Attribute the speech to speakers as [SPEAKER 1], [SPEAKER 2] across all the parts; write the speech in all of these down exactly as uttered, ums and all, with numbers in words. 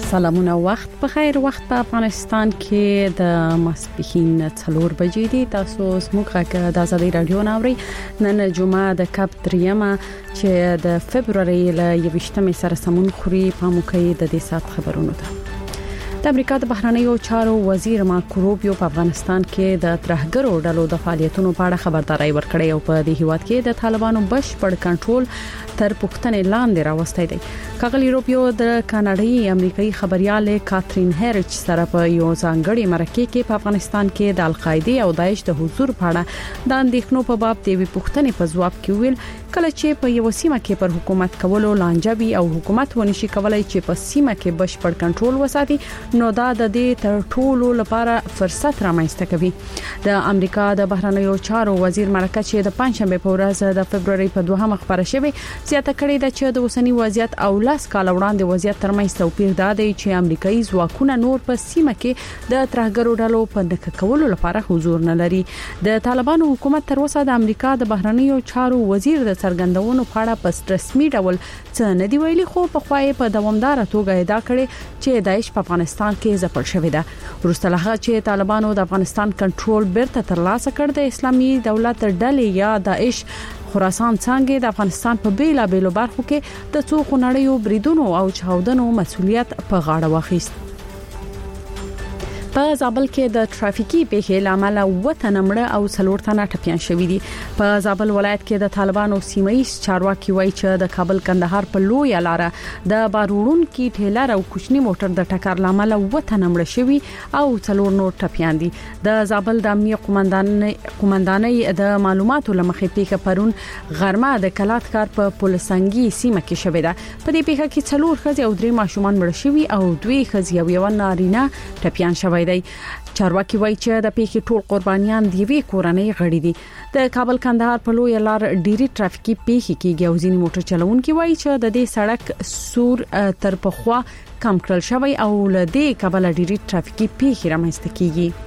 [SPEAKER 1] سلامونه وخت په خیر وخت په افغانستان کې د ماسپښین څلور بجې دي. تاسو زموږ د آزادۍ رادیو ناوړي نن جمعه د کاپ دریمه چې د فبرवरी ل یوشتمې سره سمون خوري په موقع د دې سات خبرونو ته. د امریکا د بهرنیو چارو وزیر مارکو روبیو په افغانستان کې د ترهګرو ډلو د فعالیتونو په اړه خبرداري ورکړې او په دې هیواد کې د طالبانو بشپړ کنټرول تر پښتنې لاندې راوستي دی. کاغلی روبیو د کاناډایي امریکایي خبريال کاترین هریچ سره په یو ځانګړي مرکه کې په افغانستان کې د القاعده او داعش د حضور په اړه د اندېښنو په باب د وی پښتنې په ځواب کې ویل کله چې په یو سیمه کې پر حکومت کولو لانجبي او حکومت ونشي کولای چې په سیمه کې بشپړ کنټرول وساتي نو دا د دې تر ټولو لپاره فرصت رامنځته کوي. د امریکا د بهرنیو چارو وزیر مرکه چې د پنځشنبه په ورځ د فبرवरी په دوهمه خبره شوه زیاته کړې ده چې د اوسنی وضعیت او لاس کال وړاندې وضعیت ترمنځ توپیر دا دی چې امریکایي ځواکونه نور په سیمه کې د ترهګرو ډلو په نک کولو لپاره حضور نه لري. د طالبانو حکومت تر اوسه د امریکا د بهرنیو چارو وزیر د څرګندونو په اړه په رسمي ډول څه نه دی ویلي خو په خوای په دوامدار توګه ادعا کړې چې داعش په افغانستان کې ځپل شوې ده. وروسته له هغه چې طالبانو د افغانستان کنټرول بیرته ترلاسه کړ د اسلامي دولت ډلې یا داعش خراسان څنګه د افغانستان په بیلا بیلو برخو کې د څو خنړیو بریدونو او چاودنو مسؤلیت په غاړه واخیست. په زابل کې د ټرافیکي پیښې لامل وته نمړه او څلور تنه ټپيان شوې دي. په زابل ولایت کې د طالبانو سیمایي چارواکي وایي چې د کابل کندهار په لوی لار د بارورون کې ټیلر او کوچنی موټر د ټکر لامل وته نمړه شوې او څلور نور ټپيان دي. د زابل د امنیت قومندان قومندانۍ د معلوماتو لمخې پیښه پرون غرمه د کلات کار په پولسنګي سیمه کې شوې ده. په دې پیښه کې څلور ښځې او درې ماشومان مړ شوي او دوی ښځې او یو نارینه ټپيان شوي. چارواکي وایي چې د پیښې ټول قربانيان دی وی کورنۍ غړي دي. د کابل کندهار په لوی لار ډيري ټرافیکي پیښې کېږي او ځینې موټر چلوونکي وایي چې د دې سړک سور تر پخوا کم کړل شوی او له دې کابل ډيري ټرافیکي پیښې رامنځته کیږي.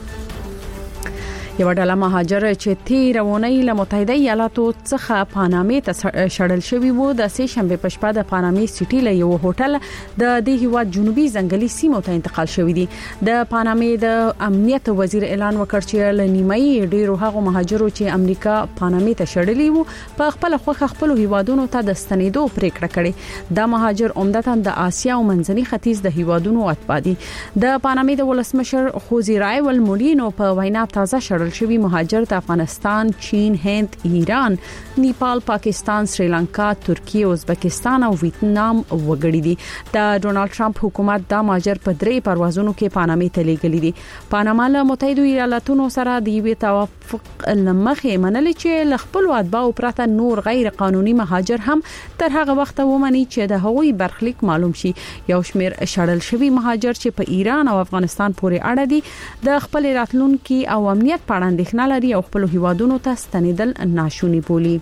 [SPEAKER 1] یو ډله مهاجر چې تیرونی له متحده ایالاتو څخه پانامې ته شړل شوی وو د سه شنبه په شپه د پانامې سټي له یو هوټل د دې هیواد جنوبي ځنګلي سیمو ته انتقال شوی دی. د پانامې د امنیت وزیر اعلان وکړ چې له نیمایي ډیرو هغو مهاجرو چې امریکا پانامې ته شړلي وو په خپل خوخه خپل هیوادونو ته د ستنېدو پریکړه کړې. د مهاجر عمدتاً د آسیا او منځني ختیځ د هیوادونو اتباع دي. د پانامې د ولسمشر خوزی رایول مولینو په وینا تازه شړل شوی مهاجر د افغانستان، چین، هند، ایران، نیپال، پاکستان، سریلانکا، ترکیه، ازبکستان او ویتنام وګړي دي. د ډونالد ټرمپ حکومت د مهاجر په درې پروازونو کې پانامې ته لیږلي دي. پاناما له متحده ایالاتونو سره د یوې توافق لمخې منل چې ل خپل اتباع پرته نور غیر قانوني مهاجر هم تر هغه وخت ومني چې د هغوی برخلیک معلوم شي. یو شمیر شړل شوی مهاجر چې په ایران او افغانستان پورې اړه دي د خپل راتلونکو او امنیت په اړه اندېښنه لري او خپل هیوادونو ته ستنېدل ناشونی بولي.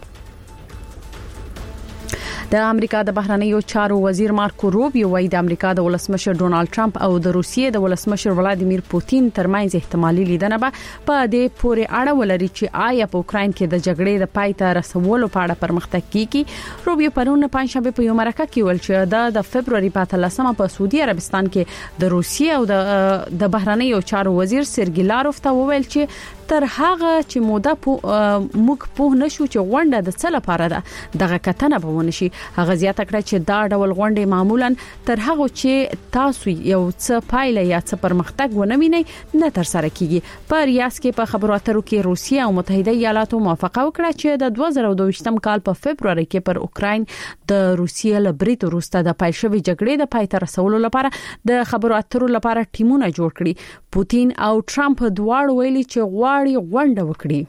[SPEAKER 1] د امریکا د بهرنیو چارو وزیر مارکو روبیو وايي د امریکا د ولسمشر ډونالد ټرمپ او د روسیې د ولسمشر ولادیمیر پوتین ترمنځ احتمالي لیدنه به په دې پورې اړه ولري چې آیا په اوکرين کې د جګړې د پای ته رسولو په اړه پرمختګ کیږي. روبیو پرون پنځشنبه په یو مرکه کې ویل چې د فبرवरी په اتلسمه په سعودي عربستان کې د روسیې او د د بهرنیو چارو وزیر سرګی لاروف ته وویل چې تر هغه چې موده موږ په نشو چې غونډه د څه لپاره ده دغه کتنه به ونشي. هغه زیاته کړه چې دا ډول غونډې معمولا تر هغه چې تاسو یو څه پایله یا څه پرمختګ ونه وینئ نه تر سره کیږي. په ریاض کې په خبرو اترو کې روسیه او متحده ایالاتو موافقه وکړه چې د دوه زره دوه کال په فبرवरी کې پر اوکرين د روسیې له برید وروسته د پای شوی جګړې د پای ته رسولو لپاره د خبرو اترو لپاره ټیمونه جوړ کړي. پوتین او ټرمپ دواړو ویلي چې غواړي غونډه وکړي.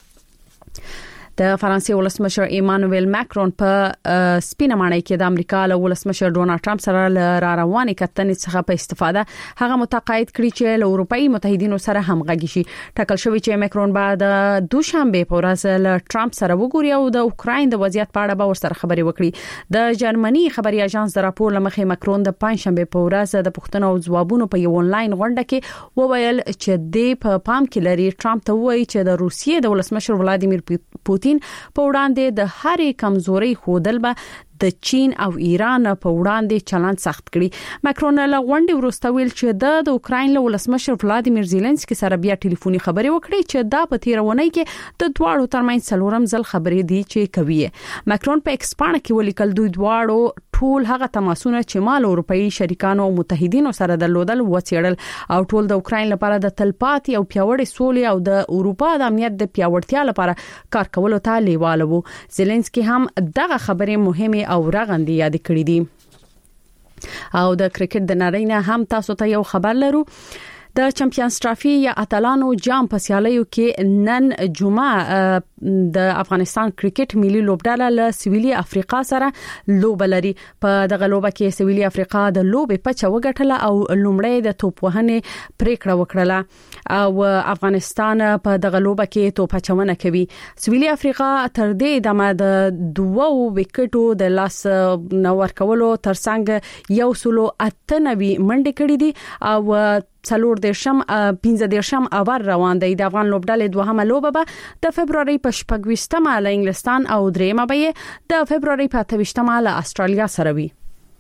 [SPEAKER 1] د فرانسې ولسمشر ایمانوئل ماکرون په سپینه ماڼۍ کې د امریکا له ولسمشر ډونالد ټرمپ سره را روانې کتنې څخه په استفاده هغه متقاعد کړي چې له اروپאי متحدینو سره همغږي شي. ټاکل شوی چې ماکرون بعد د دوشنبه په ورځ له ټرمپ سره وګوري او د اوکرين د وضعیت په اړه به ورسره خبرې وکړي. د جرمني خبري اژانس د راپور لمخې ماکرون د پنځشنبه په ورځ د پښتنو او ځوابونو په یو انلاین غونډه کې وویل چې د په پام کې لري ټرمپ ته وایي چې د روسیې د ولسمشر ولادیمیر پوتین په وړاندې د هرې کمزوري خودل به د چین او ایران په وړاندې چلند سخت کړي. ماکرون له غونډې وروسته ویل چې د د اوکرين له ولسمشر ولادیمیر زيلنسکي سره بیا ټلیفوني خبرې وکړې چې دا په تیرونی کې د دواړو ترمنځ څلورم ځل خبرې دي چې کوي. ماکرون په ایکس باندې کې ولیکل دوی دواړو ټول هغه تماسونه چې مال اروپאי شریکانو او متحدینو سره درلودل وڅېړل او ټول د اوکرين لپاره د تلپاتې او پیاوړې سولې او د اروپا د امنیت د پیاوړتیا لپاره کار کولو ته لیواله وو. زيلنسکي هم دغه خبرې مهمه او رغندې یاد کړې دي. او د کرکټ د نړۍ نه هم تاسو ته یو خبر لرو. د چمپیونز ټرافي یا اتلانو جام په سیالیو کې نن جمعه د افغانستان کرکټ ملي لوبډله له سویلي افریقا سره لوب لري. په دغه لوبه کې سویلي افریقا د لوبې پچه وګټله او لومړی د توپ وهنې پریکړه وکړه او افغانستان په دغه لوبه کې توپ اچونه کوي. سویلي افریقا تر دې دمه د دوه وکټو د لاس نور کولو ترڅنګ یو سلو اته نوي منډه کړې دي او څلور دیرشم پنځه دیرشم اور روان دی. د افغان لوبډلې دوهمه لوبه به د فبرवरी په شپږویشتمه له انګلستان او درېمه به د فبرवरी په اتهویشتمه له استرالیا سره وي.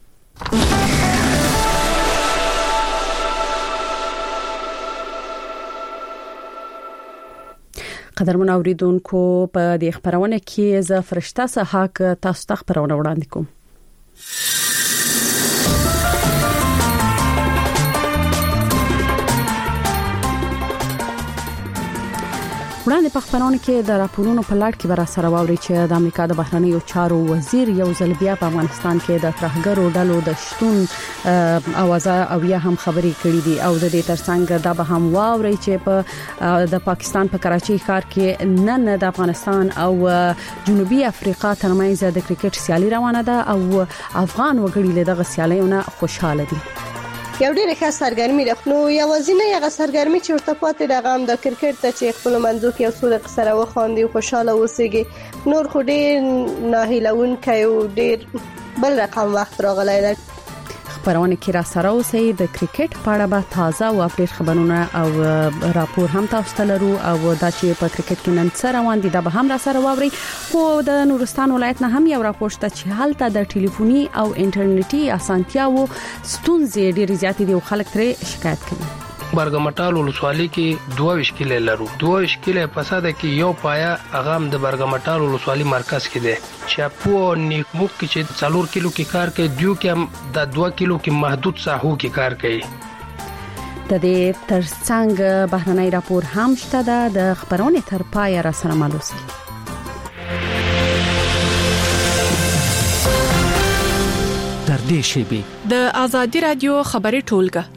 [SPEAKER 1] قدرمن اوریدونکو په دې خبرونه کې ز فرشته صحاک تاسو ته خبرونه وړاندې کوم. وړاندې په خبرونه کې د راپورونو په لړ کې بر سره واوري چې د امریکا د بهرنیو چارو وزیر یو ځل بیا په افغانستان کې د ترهګرو ډلو د شتون اوازه او یا هم خبرې کړې دي او د دې ترڅنګ دا به هم واوري چې په د پاکستان په کراچي ښار کې نن د افغانستان او جنوبي افریقا ترمنځ د کرکټ سیالي روانه ده او افغان وګړي له دغه سیالیونه خوشاله دي.
[SPEAKER 2] یو ډېر ښه سرګرمي ده نو یوازینه یو سرګرمي چې ورته پاتې ده غام د کرکټ ته چې خپل منځو کې اصول سره وخاندي او خوشاله اوسېږي. نور خو ډېر ناهیلونکی او ډېر بل رقم وخت راغلی دی.
[SPEAKER 1] خبرونه کې را سره اوسئ. د کرکټ په اړه به تازه او اپډیټ خبرونه او راپور هم تاسو ته لرو او دا چې په کرکټ کې نن څه روان دي دا به هم را سره واوري. خو د نورستان ولایت نه هم یو راپور شته چې حالت د ټلیفوني او انټرنیټي اسانتیاو ستونزې ډېر زیات دي او خلک ترې شکایت کوي.
[SPEAKER 3] برګمټال ولسوالۍ کې دوه وشکیل لرو. دوه وشکیل په ساده کې یو پایا اغام د برګمټال ولسوالۍ مرکز کې ده چې په نیکموک کې چې څلور کیلو کې کار کوي دیو کې د دوه کیلو کې محدود ساحو کې کار کوي.
[SPEAKER 1] د دې ترڅنګ بهرنۍ راپور هم شته ده. د خبرونه تر پای را سره مالوسي.
[SPEAKER 4] در دې شی
[SPEAKER 5] د آزادی رادیو خبري ټولګه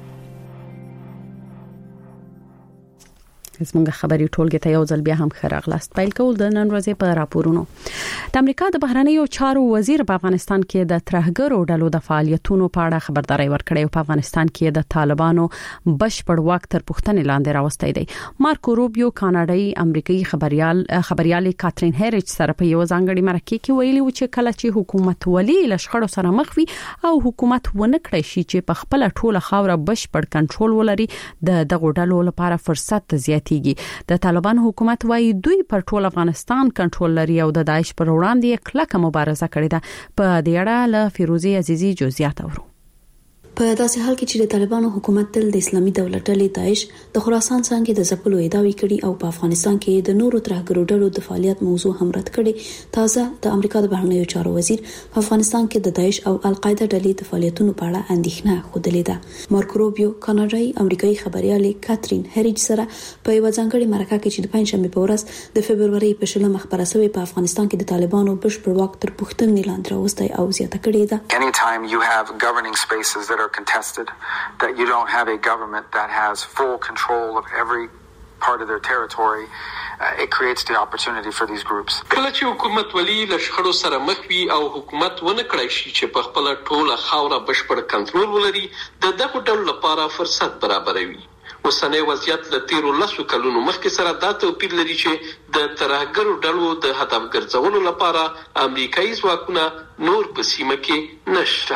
[SPEAKER 1] زموږ خبري ټولګه ته یو ځل بیا هم خراغلاست. پیل کول د نن ورځې په راپورونو. د امریکا د بهرنیو چارو وزیر په افغانستان کې د ترهګرو ډلو د فعالیتونو په اړه خبرداري ورکړې او په افغانستان کې د طالبانو بشپړ واک تر پوښتنې لاندې راوستي دی. مارکو روبیو کاناډایي امریکایي خبريال خبريالي کاترین هریج سره په یو ځانګړي مرکه کې ویلي و چې کله چې حکومت ولي لشخړو سره مخ وي او حکومت ونه کړی شي چې په خپل ټوله خاوره بشپړ کنټرول ولري د دغه ډلو لپاره فرصت زیات د طالبان حکومت وايي دوی پر ټول افغانستان کنټرول لري او د داعش پر وړاندې کلکه مبارزه کړې ده. په دې اړه له فیروزي عزیزي جزئیات اورو.
[SPEAKER 6] په داسې حال کې چې د طالبانو حکومت تل د اسلامي دولت ډلې داعش د خراسان څنګه د ځپلو ادعاوې کړي او په افغانستان کې د نورو ترهګرو ډلو د فعالیت موضوع هم رد کړي. تازه د امریکا د بهرنیو چارو وزیر په افغانستان کې د داعش او القاعده ډلې د فعالیتونو په اړه اندېښنه خوده ده. مارکو روبیو کاناډایي امریکایي خبريالي کاترین هریج سره په یو ځانګړي مرکه کې چې د پنځشنبه په ورځ د فبرवरी په شلمه خبره شوې په افغانستان کې د طالبانو بشپړ واک تر پوښتنې لاندې راوستي او زیاته کړې ده.
[SPEAKER 7] Anytime you have governing spaces that are contested, that you don't have a government that has full control of every part of their territory, uh, it creates the opportunity for these groups.
[SPEAKER 8] کله چې حکومت ولی لشخړو سره مخ وي او حکومت ونه کړی شي چې په خپل ټوله خاوره بشپړ کنټرول ولري د دغه ډول لپاره فرصت برابروي. اوسنۍ وضعیت له تیرو لسو کلونو مخکې سره دا توپیر لري چې د ترهګرو ډلو د هدف ګرځولو لپاره امریکایي ځواکونه نور په سیمه کې نشته.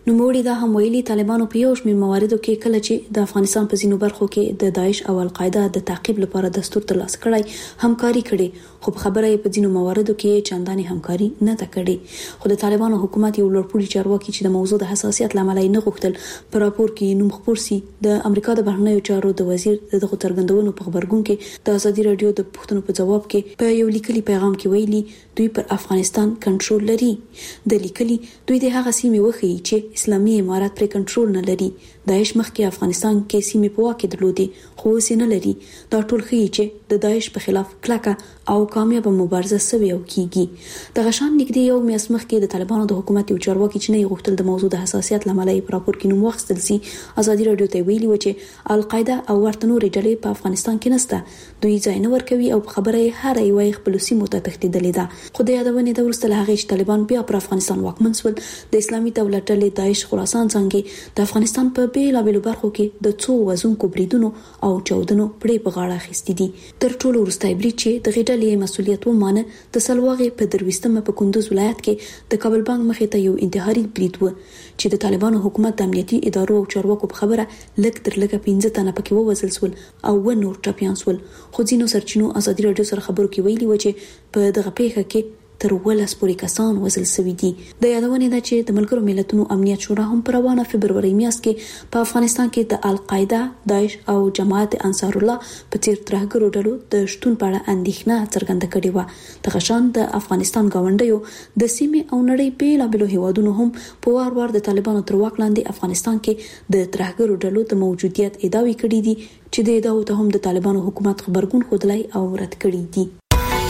[SPEAKER 6] نو موړي دا هم ویلي طالبانو په یو شمېر مواردو کې کله چې د افغانستان په ځینو برخو کې د داعش او القاعده د تعقیب لپاره دستور ترلاسه کړی همکاري کړي خو خبره یې په ځینو مواردو کې چنداني همکاري نه ده کړې خو د طالبانو حکومت یو لوړپوړي چارواکي چې د موضوع د حساسیت لامل نه غوښتل په راپور کې نوم خپور سي د امریکا د بهرنیو چارو د وزیر دغه څرګندونو په خبرګون کې د ازادي رادیو د پښتنو په جواب کې په یو لیکلي پیغام کې ویلي دوی پر افغانستان کنټرول لري د لیکلي دوی د هغه سیمې وخی چې اسلامي امارات پر کنټرول نه لري داعش مخکې افغانستان کې سیمې په واکه درلودي خو اوس نه لري دا ټول ښيي چې د داعش په خلاف کلکه او کامیاب مبارزه سوي او کیږي د غشان نږدې یو میاشت مخکې د طالبانو د حکومت یو چارواکي چې نه غوښتل د موضوع د حساسیت لامل یې په راپور کې نوم واخیستل سي ازادي رادیو ته ویلي و چې القاعده او ورته نورې ډلې په افغانستان کې نشته دوی ځای نه ورکوي او په خبره یې هر یو خپل سیمو ته تښتیدلې ده خو د یادونې د ورسته هغه چې طالبان بیا پر افغانستان واکمن شول د اسلامي دولت ډلې داعش خراسان څنګه د افغانستان په بیلابېلو برخو کې د څو وزونکو بریدونو او چاودنو پړې په غاړه اخیستې دي تر ټولو وروستی برید چې د غډلې مسولیت ومانه د سلواغې په درويستمه په کندوز ولایت کې د کابل بانک مخې ته یو انتحاري برید و چې د طالبانو حکومت د امنیتي ادارو او چارواکو په خبره لږ تر لږه پنځه تنه پکې ووژل شول او و نور ټپيان شول خو ځینو سرچینو ازادي رادیو سره خبرو کې ویلي و چې په دغه پیښه کې تر ولس پورې کسان وژل شوي دي د یادونې ده چې د ملګرو ملتونو امنیت شورا هم په روانه فبروري میاشت کې په افغانستان کې د القاعده داعش او جماعت انصار الله په څیر ترهګرو ډلو د شتون په اړه اندېښنه څرګنده کړې و د غشان د افغانستان گاونډیو د سیمې او نړۍ بیلابېلو هیوادونو هم په وار وار د طالبانو تر واک لاندې افغانستان کې د ترهګرو ډلو د موجودیت ادعاوې کړې دي چې د ادعاو ته هم د طالبانو حکومت خبرګون خودلای او رد کړی دي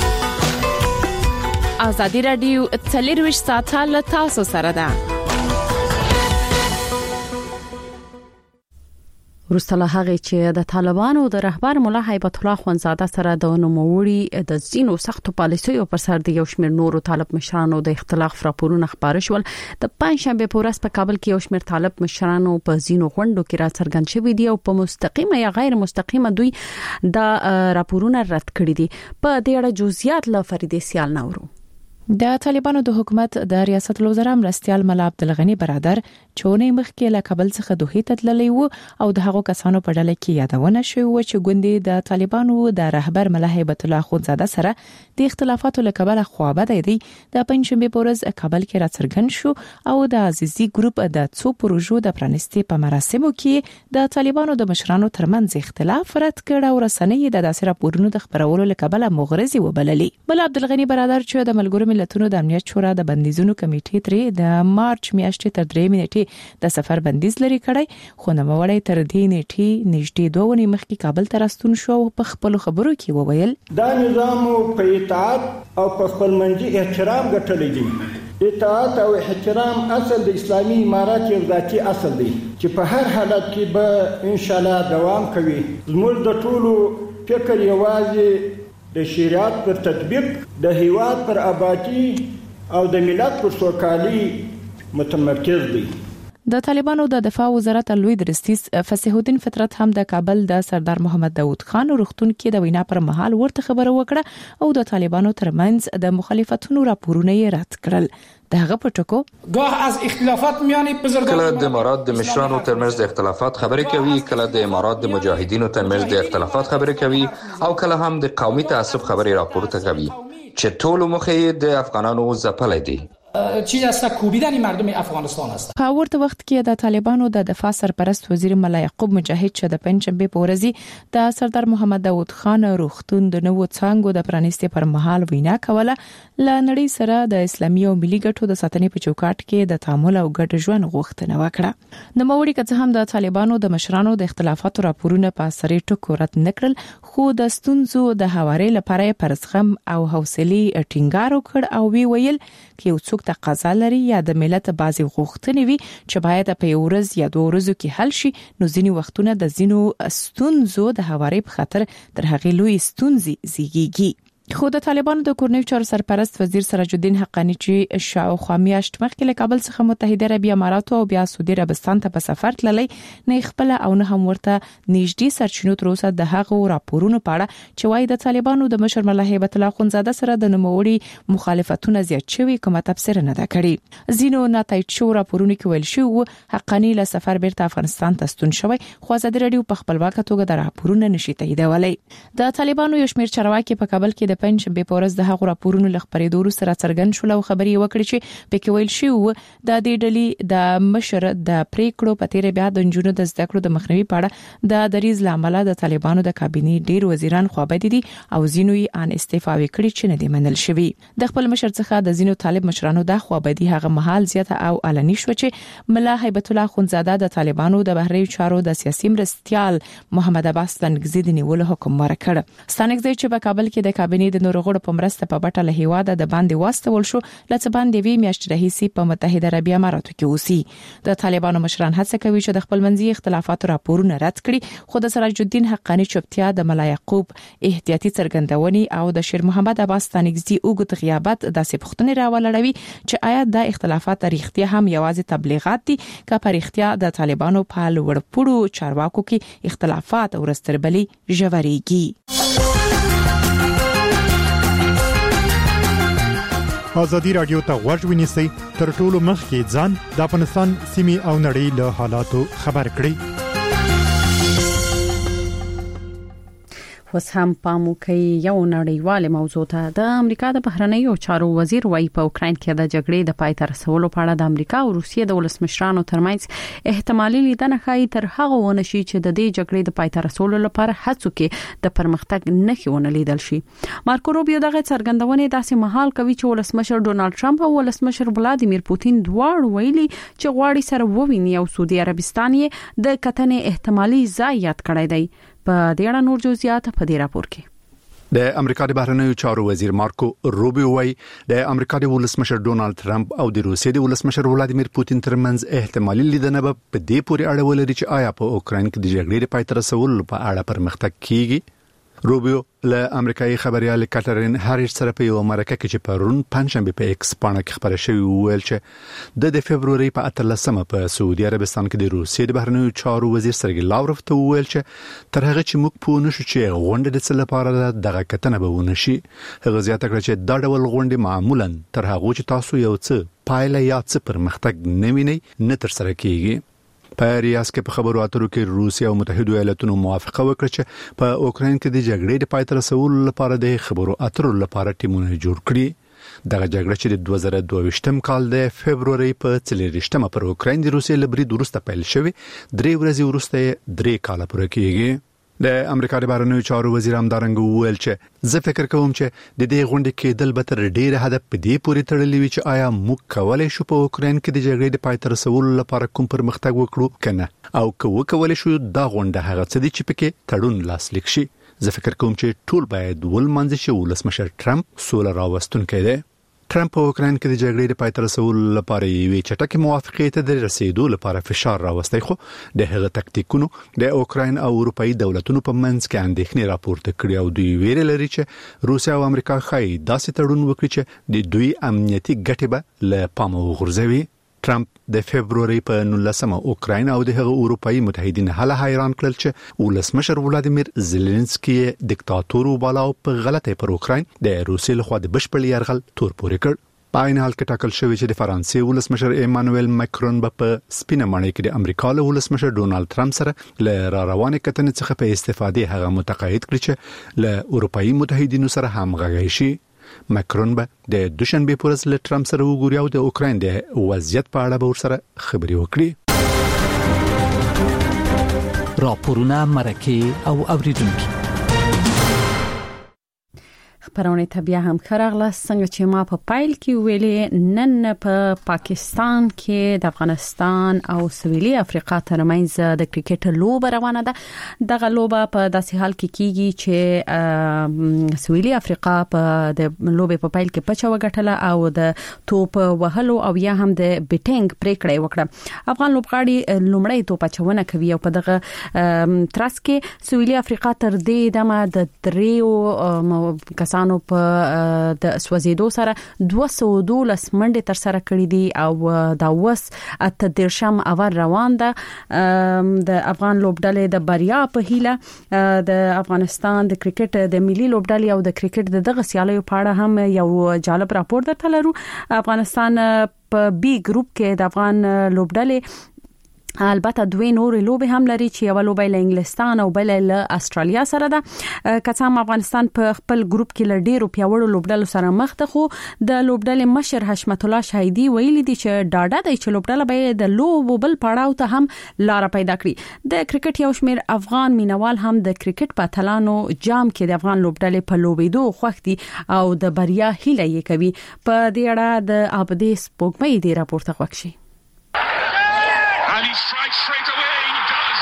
[SPEAKER 5] ازادي رادیو څلرویشت ساعته له تاسو سره ده
[SPEAKER 1] ورسته له هغه چې د طالبانو د رهبر مولا هیبت الله خونزاده سره د نوموړي د ځینو سختو پالیسیو پر سر د یو شمېر نورو طالب مشرانو د اختلاف راپورونه خبر شول د پنځشنبه په ورځ په کابل کې یو شمېر طالب مشرانو په ځینو غونډو کې را څرګند شوي دي او په مستقیمه یا غیر مستقیمه دوی د راپورونه رد کړي دي په دې اړه جزئیات له فرید سیال نورو
[SPEAKER 5] د طالبانو د حکومت د ریاست الوزرا مرستيال ملا عبدالغنی برادر چونې مخکې له کابل څخه دوحې ته تللی و او د هغو کسانو په ډله کې یادونه شوې و چې ګوندې د طالبانو د رهبر ملا هیبت الله خونزاده سره د اختلافاتو له کبله خوابه دی د پنځشنبه په ورځ کابل کې راڅرګند شو او د عزیزي ګروپ د څو پروژو د پرانستي په مراسمو کې د طالبانو د مشرانو ترمنځ اختلاف رد کړ او رسنۍ د داسې راپورونو د خبرولو له کبله مغرضي وبللې ملا عبدالغنی برادر چې د ملګرو ملتونو د امنیت شورا د بندیزونو کمیټې ترې د مارچ میاشتې تر درې نیټې د سفر بندیز لري کړی خو نوموړی تر دې نیټې نږدې دوه ونې مخکې کابل ته راستون شو او په خپل خبرو کې وویل
[SPEAKER 9] دا نظام په اطاعت او په خپلمنځي احترام ګټلې دي اطاعت او احترام اصل د اسلامي امارات یو ذاتي اصل دی چې په هر حالت کې به ان شاء الله دوام کوي زموږ د ټولو فکر یوازې د شریعت پر تطبیق د هیواد پر آبادی او د ملت پر سوکالي متمرکز دی
[SPEAKER 5] د طالبانو د دفاع وزارت لوی درستیز فصیح الدین فطرت هم د کابل د سردار محمد داوود خان روغتون کې د وینا پر مهال ورته خبره وکړه او د طالبانو ترمنځ د مخالفتونو راپورونه یې رد کړل دغه پټکو
[SPEAKER 10] گاه از اختلافات میان بزرگان
[SPEAKER 11] کله د امارات د مشرانو ترمنځ د اختلافات خبرې کوي کله د امارات د مجاهدینو ترمنځ د اختلافات خبرې کوي او کله هم د قومي تعصب خبرې راپورته کوي چې ټول مخې د افغانانو ځپلې دي
[SPEAKER 10] چیز است کوبیدن مردم افغانستان است
[SPEAKER 5] په ورته وخت کې د طالبانو د دفاع سرپرست وزیر ملا یعقوب مجاهد چې د پنځشنبه په ورځ د سردار محمد داوود خان روغتون د نوو څنګهو د پرانستي پر مهال وینا کوله ل نړۍ سره د اسلامي او ملي ګټو د ساتنې په چوکاټ کې د تعامل او ګډ ژوند غوښتنه وکړه د موړي کڅ هم د طالبانو د مشرانو د اختلافاتو راپورونه په سری ټکو رد نکړل خو د ستونزو د هواري لپاره پرځخم او حوصله ټینګار وکړ او وی ویل کې یو څوک تقاضا لري یا د ملت بازي غوښتنې وي چې باید په یو ورځ یا دوه ورځو کې حل شي نو ځینی وختونه د ځینو ستونزو د هواري په خاطر تر هغه لوی ستونزې زیږیږي خو د طالبانو د کورنیو چارو سرپرست وزیر سراج الدین حقانی چې شاوخوا میاشت مخکې له کابل څخه متحده عربی امارات او بیا سعودي عربستان ته په سفر تللی نه خپل او نه هم ورته نږدې سرچینو تر اوسه د هغو راپورونو په اړه چې وايي د طالبانو د مشر ملا هیبت الله خونزاده سره د نوموړي مخالفتونه زیات شوي کومه تفسیر نه ده کړې. زینو ناتایید شو راپورونو کې ویل شو حقانی له سفر بیرته افغانستان ته ستون شوی خو ازادي رادیو په خپلواکه توګه د راپورونو نشي تاییدولی. د طالبانو یو شمېر چارواکي په کابل کې د پنځشنبه په ورځ د هغو راپورونو لخبرېدو سره څرګند شول او خبري وکړي چې پکې ویل شو د دې ډلې د مشر د پریکړو په تیر بیا د جنونو د زده کړو د مخنیوي په اړه د دریز لامل د طالبانو د کابینې ډیر وزیران خوابدي دي او زینو یې ان استعفا وکړي چې نه دی منل شوی. د خپل مشر څخه د زینو طالب مشرانو د خوابدي هغه محل زیاته او علني شو چې ملا هیبت الله خونزاده د طالبانو د بهري چارو د سیاسي مرستيال محمد عباس لنګزي د نیولو حکم ورکړ. ستانکزی چې په کابل کې د کابینې د نورغړو په مرسته په بټه له هیواده د باندې واستول شو لڅ باندې وی میاشت رئیسي په متحده عربی اماراتو کې اوسي. د طالبانو مشران هڅه کوي چې د خپل منځي اختلافات راپورونه رد کړي خو د سراج الدین حقانی چوپتیا د ملا یعقوب احتیاطي څرګندونې او د شیر محمد عباس ستانکزی اوږد غیابت داسې پښتنې راولړوي چې آیا د اختلافات اړیختیا هم یوازې تبلیغات دي که په اړیختیا د طالبانو په لوړپوړو چارواکو کې اختلافات او رستربلي ژورېږي.
[SPEAKER 12] ازادي رادیو ته غوږ ونیسئ تر ټولو مخکې ځان د افغانستان سیمې او نړۍ له حالاتو خبر کړئ.
[SPEAKER 1] اوس هم پامو کوي یو نړیواله موضوع ته. د امریکا د بهرنیو چارو وزیر وايي په اوکرين کې د جګړې د پای ته رسولو په اړه د امریکا او روسیې د ولسمشرانو ترمنځ احتمالي لیدنه ښایي تر هغه ونه شي چې د دې جګړې د پای ته رسولو لپاره هڅو کې د پرمختګ نښې ونه لیدل شي. مارکو روبیو دغه څرګندونه داسې مهال کوي چې ولسمشر ډونالد ټرمپ او ولسمشر ولادیمیر پوتین دواړو ویلي چې غواړي سره وویني او سعودي عربستان یې د کتنې احتمالي ځای یاد کړی دی. په دې اړه نور جزئیات په دې راپور کې
[SPEAKER 13] د امریکا د بهرنیو چارو وزیر مارکو روبیو وايي د امریکا د ولسمشر ډونالد ټرمپ او د روسیې د ولسمشر ولادیمیر پوتین ترمنځ احتمالي لیدنه په دې پورې اړه ولري چې آیا په اوکرين کې د جګړې د پای ته رسولو په اړه پرمختګ کیږي. روبیو له امریکایي خبريال کاترین هاریس سره په یو مرکه کې چې پرون پنځشنبه په ایکس باندې کې خبره شوې ویل چې د فبرवरी په اتلسمه په سعودي عربستان کې د روسیې د بهرنیو چارو وزیر سرګي لاوروف ته ویل چې تر هغه چې موږ پوه نشو چې غونډه د څه لپاره دغه کتنه به ونه شي. هغه زیاته کړ چې دا ډول غونډه معمولا تر هغه چې تاسو یو څه پایله یا څه پرمختګ نه وینئ نه تر سره کیږي. په ریاض کې په خبرو اترو کې روسیا او متحده ایالاتونو موافقه وکړه چې په اوکرين کې د جګړې د پای ته رسولو لپاره د خبرو اترو لپاره ټیمونه جوړ کړي. دغه جګړه چې د دوه زره دوه ویشتم کال د فبرवरी په څلېرویشتمه پر اوکرين د روسیې له برید وروسته پیل شوی درې ورځې وروسته درې کاله پوره کیږي. د امریکا د بهرنیو چارو وزیر همدارنګ وویل چې زه فکر کوم چې د دې غونډې کېدل به تر ډیره حد په دې پورې تړلې وي چې آیا موږ کولای شو په اوکرين کې د جګړې د پای ته رسولو لپاره کوم پرمختګ وکړو کنه او که وکولای شو دا غونډه هغه څه دي چې پکې تړون لاسلیک شي. زه فکر کوم چې ټول باید ولمنځ شي ولسمشر ټرمپ سوله راوستونکی دی. ټرمپ په اوکرين کې د جګړې د پای ته رسولو لپاره یوې چټکې موافقې ته د رسیدو لپاره فشار راوستي خو د هغه تکتیکونو د اوکرين او اروپאי دولتونو په منځ کې اندېښنې راپورته کړې او دوی ویل لري چې روسیا او امریکا خای داسې تړون وکړي چې د دوی امنیتي ګټې به له پامه وغورځوي. ټرمپ د فبرवरी په نولسمه اوکرين او د هغه اروپאי متحدین هله حیران کړل چې ولسمشر ولادیمیر زيلنسکي دیکتاتور وبالاو په غلطه پر اوکرين د روسیې لخوا د بشپړ يرغل تور پورې کړ. په عین حال کې ټاکل شوی چې د فرانسې ولسمشر ایمانوئل ماکرون به په سپینه ماڼۍ کې د امریکا له ولسمشر ډونالد ټرمپ سره له را روانې کتنې څخه په استفادې هغه متقاعد کړي چې له اروپאי متحدینو سره همغږي شي. ماکرون به د دوشنبه پر ورځ له ټرمپ سره وګوري او د اوکرين د وضعیت په اړه به ورسره خبري وکړي.
[SPEAKER 4] راپورونه مرکه او اوریدونکو
[SPEAKER 1] خبرونه ته بیا هم خراغله څنګه چې ما په پایل کې ویلې نن په پا پاکستان کې د افغانستان او سویلي افریقا ترمنځ د کرکټ لوبه روانه ده. دغه لوبه په داسې حال کې کیږي چې سویلي افریقا په د لوبې په پایل کې پچا وګټله او د توپ وهلو او یا هم د بیټینګ پریکړه وکړه. افغان لوبغاړي لومړی توپ اچونه کوي او په دغه ترڅ کې سویلي افریقا تر دې دمه د دریو کسانو کسانو په د سوځیدو سره دوه سوه دولس منډه تر سره کړې دي او دا وس اته درشم اور روان ده د افغان لوبډلې د بریا په هیله د افغانستان د کرکټ د ملي لوبډلې او د کرکټ د دغه سیالیو په اړه هم یو جالب راپور درته لرو. افغانستان په بي ګروپ کې د افغان لوبډلې البته دوی نور لوبې هم لري چې یو لوبې له انګلستان او بل له استرالیا سره ده. کڅام افغانستان په خپل ګروپ کې لډیرو پیاوړو لوبډلو سره مخ ده، خو د لوبډلې مشر حشمت الله شهیدی ویلي دي چې ډاډه دی چې لوبډله به د لوب بل پړاو ته هم لار پیدا کړي. د کرکټ یو شمیر افغان مینوال هم د کرکټ په اتلانو جام کې د افغان لوبډلې په لوبېدو خوښ دي او د بریا هیله یې کوي. په دې اړه د ابدي سپوږمۍ دی راپور ته خوښ شي.
[SPEAKER 14] And he strikes straight away. He does.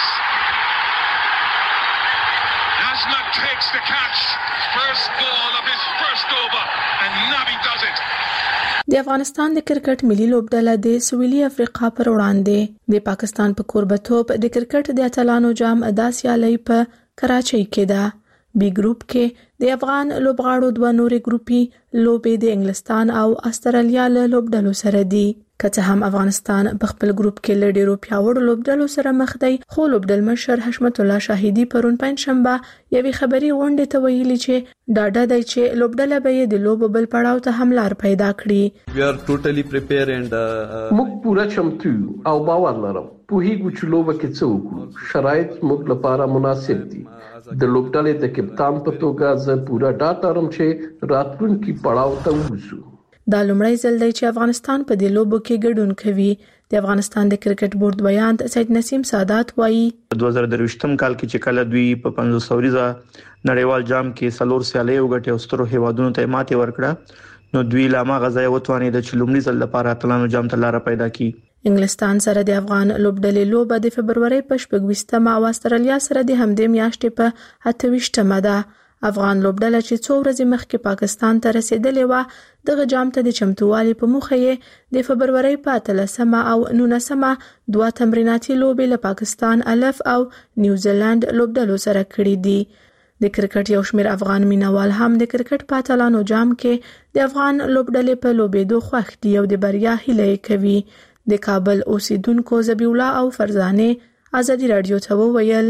[SPEAKER 14] Asmat takes the catch. First ball of his first over. And Nabi does it.
[SPEAKER 15] د افغانستان د کرکټ ملي لوبډله د سویلي افریقا پر وړاندې د پاکستان په کوربتوب د کرکټ د اتلانو جام ادا سیالي په کراچۍ کې ده. بي ګروپ کې د افغان لوبغاړو دوه نورې ګروپي لوبې د انګلستان او استرالیا له لوبډلو سره دي. کته هم افغانستان په خپل ګروپ کې له ډیرو پیاوړو لوبډلو سره مخ دی، خو لوبډل مشر حشمت الله شهیدی پرون پنځشنبه یوې خبري غونډې ته ویلي چې ډاډه دی چې لوبډله به د لوب بل پړاو ته هم لار پیدا کړي.
[SPEAKER 16] We are totally prepared and
[SPEAKER 8] موږ پوره چمتو او باور لرم په هیڅ چلوبه کې څه وکړو. شرایط موږ لپاره مناسب دي. د لوبډلې د کپتان په توګه زه پوره ډاډ لرم چې راتلونکي پړاو ته ووځو.
[SPEAKER 15] دا لومړی ځل دی چې افغانستان په دې لوبو کې ګډون کوي. د افغانستان د کرکټ بورډ بیان سید نسیم سادات وایي
[SPEAKER 17] دوه زره درویشتم کال کې چې کله دوی په پنځوس سوریزه نړیوال جام کې سلور سیالي وګټي او سترو هیوادونو ته ماتې ورکړه، نو دوی لامه غزا وتوانید چې لومړي ځل لپاره اتلانو جام ته لار پیدا کړي.
[SPEAKER 15] انګلستان سره د افغان لوبډلې لوبه د فبرवरी په شپږویشتمه او استرالیا سره د همدې میاشتې په اتهویشتمه ده. افغان لوبډله چې څو ورځې مخکې پاکستان ته رسیدلې و دغه جام ته د چمتووالي په موخه یې د فبرवरी په اتلسمه او نولسمه دوه تمریناتي لوبې له پاکستان، الف او نیوزیلند لوبډلو سره کړې دي. د کرکټ یو شمیر افغان مینوال هم د کرکټ په اتلانو جام کې د افغان لوبډلې په لوبېدو خوښ دي او د بریا هیله کوي. د کابل اوسیدونکو ذبیح الله او فرزانه ازادي رادیو ته وویل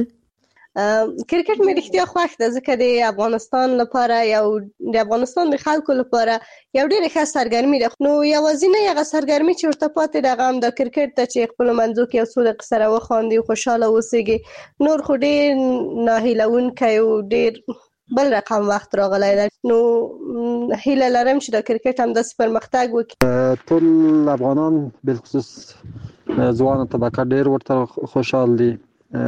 [SPEAKER 2] کرکټ مې رښتیا خوښ ده ځکه د افغانستان لپاره یو د افغانستان د خلکو لپاره یو ډېر ښه سرګرمي ده. نو یوازینی هغه سرګرمي چې ورته پاتې ده هغه د کرکټ ته چې خپل منځو کې یو څو دقیقې سره وخاندي او خوشاله اوسېږي. نور خو ډېر ناهیلونکی او ډېر بل رقم وخت راغلی ده. نو هیله لرم چې د کرکټ هم داسې پرمختګ وکړي.
[SPEAKER 18] ټول افغانان بالخصوص ځوان طبقه ډېر ورته خوشحال دي.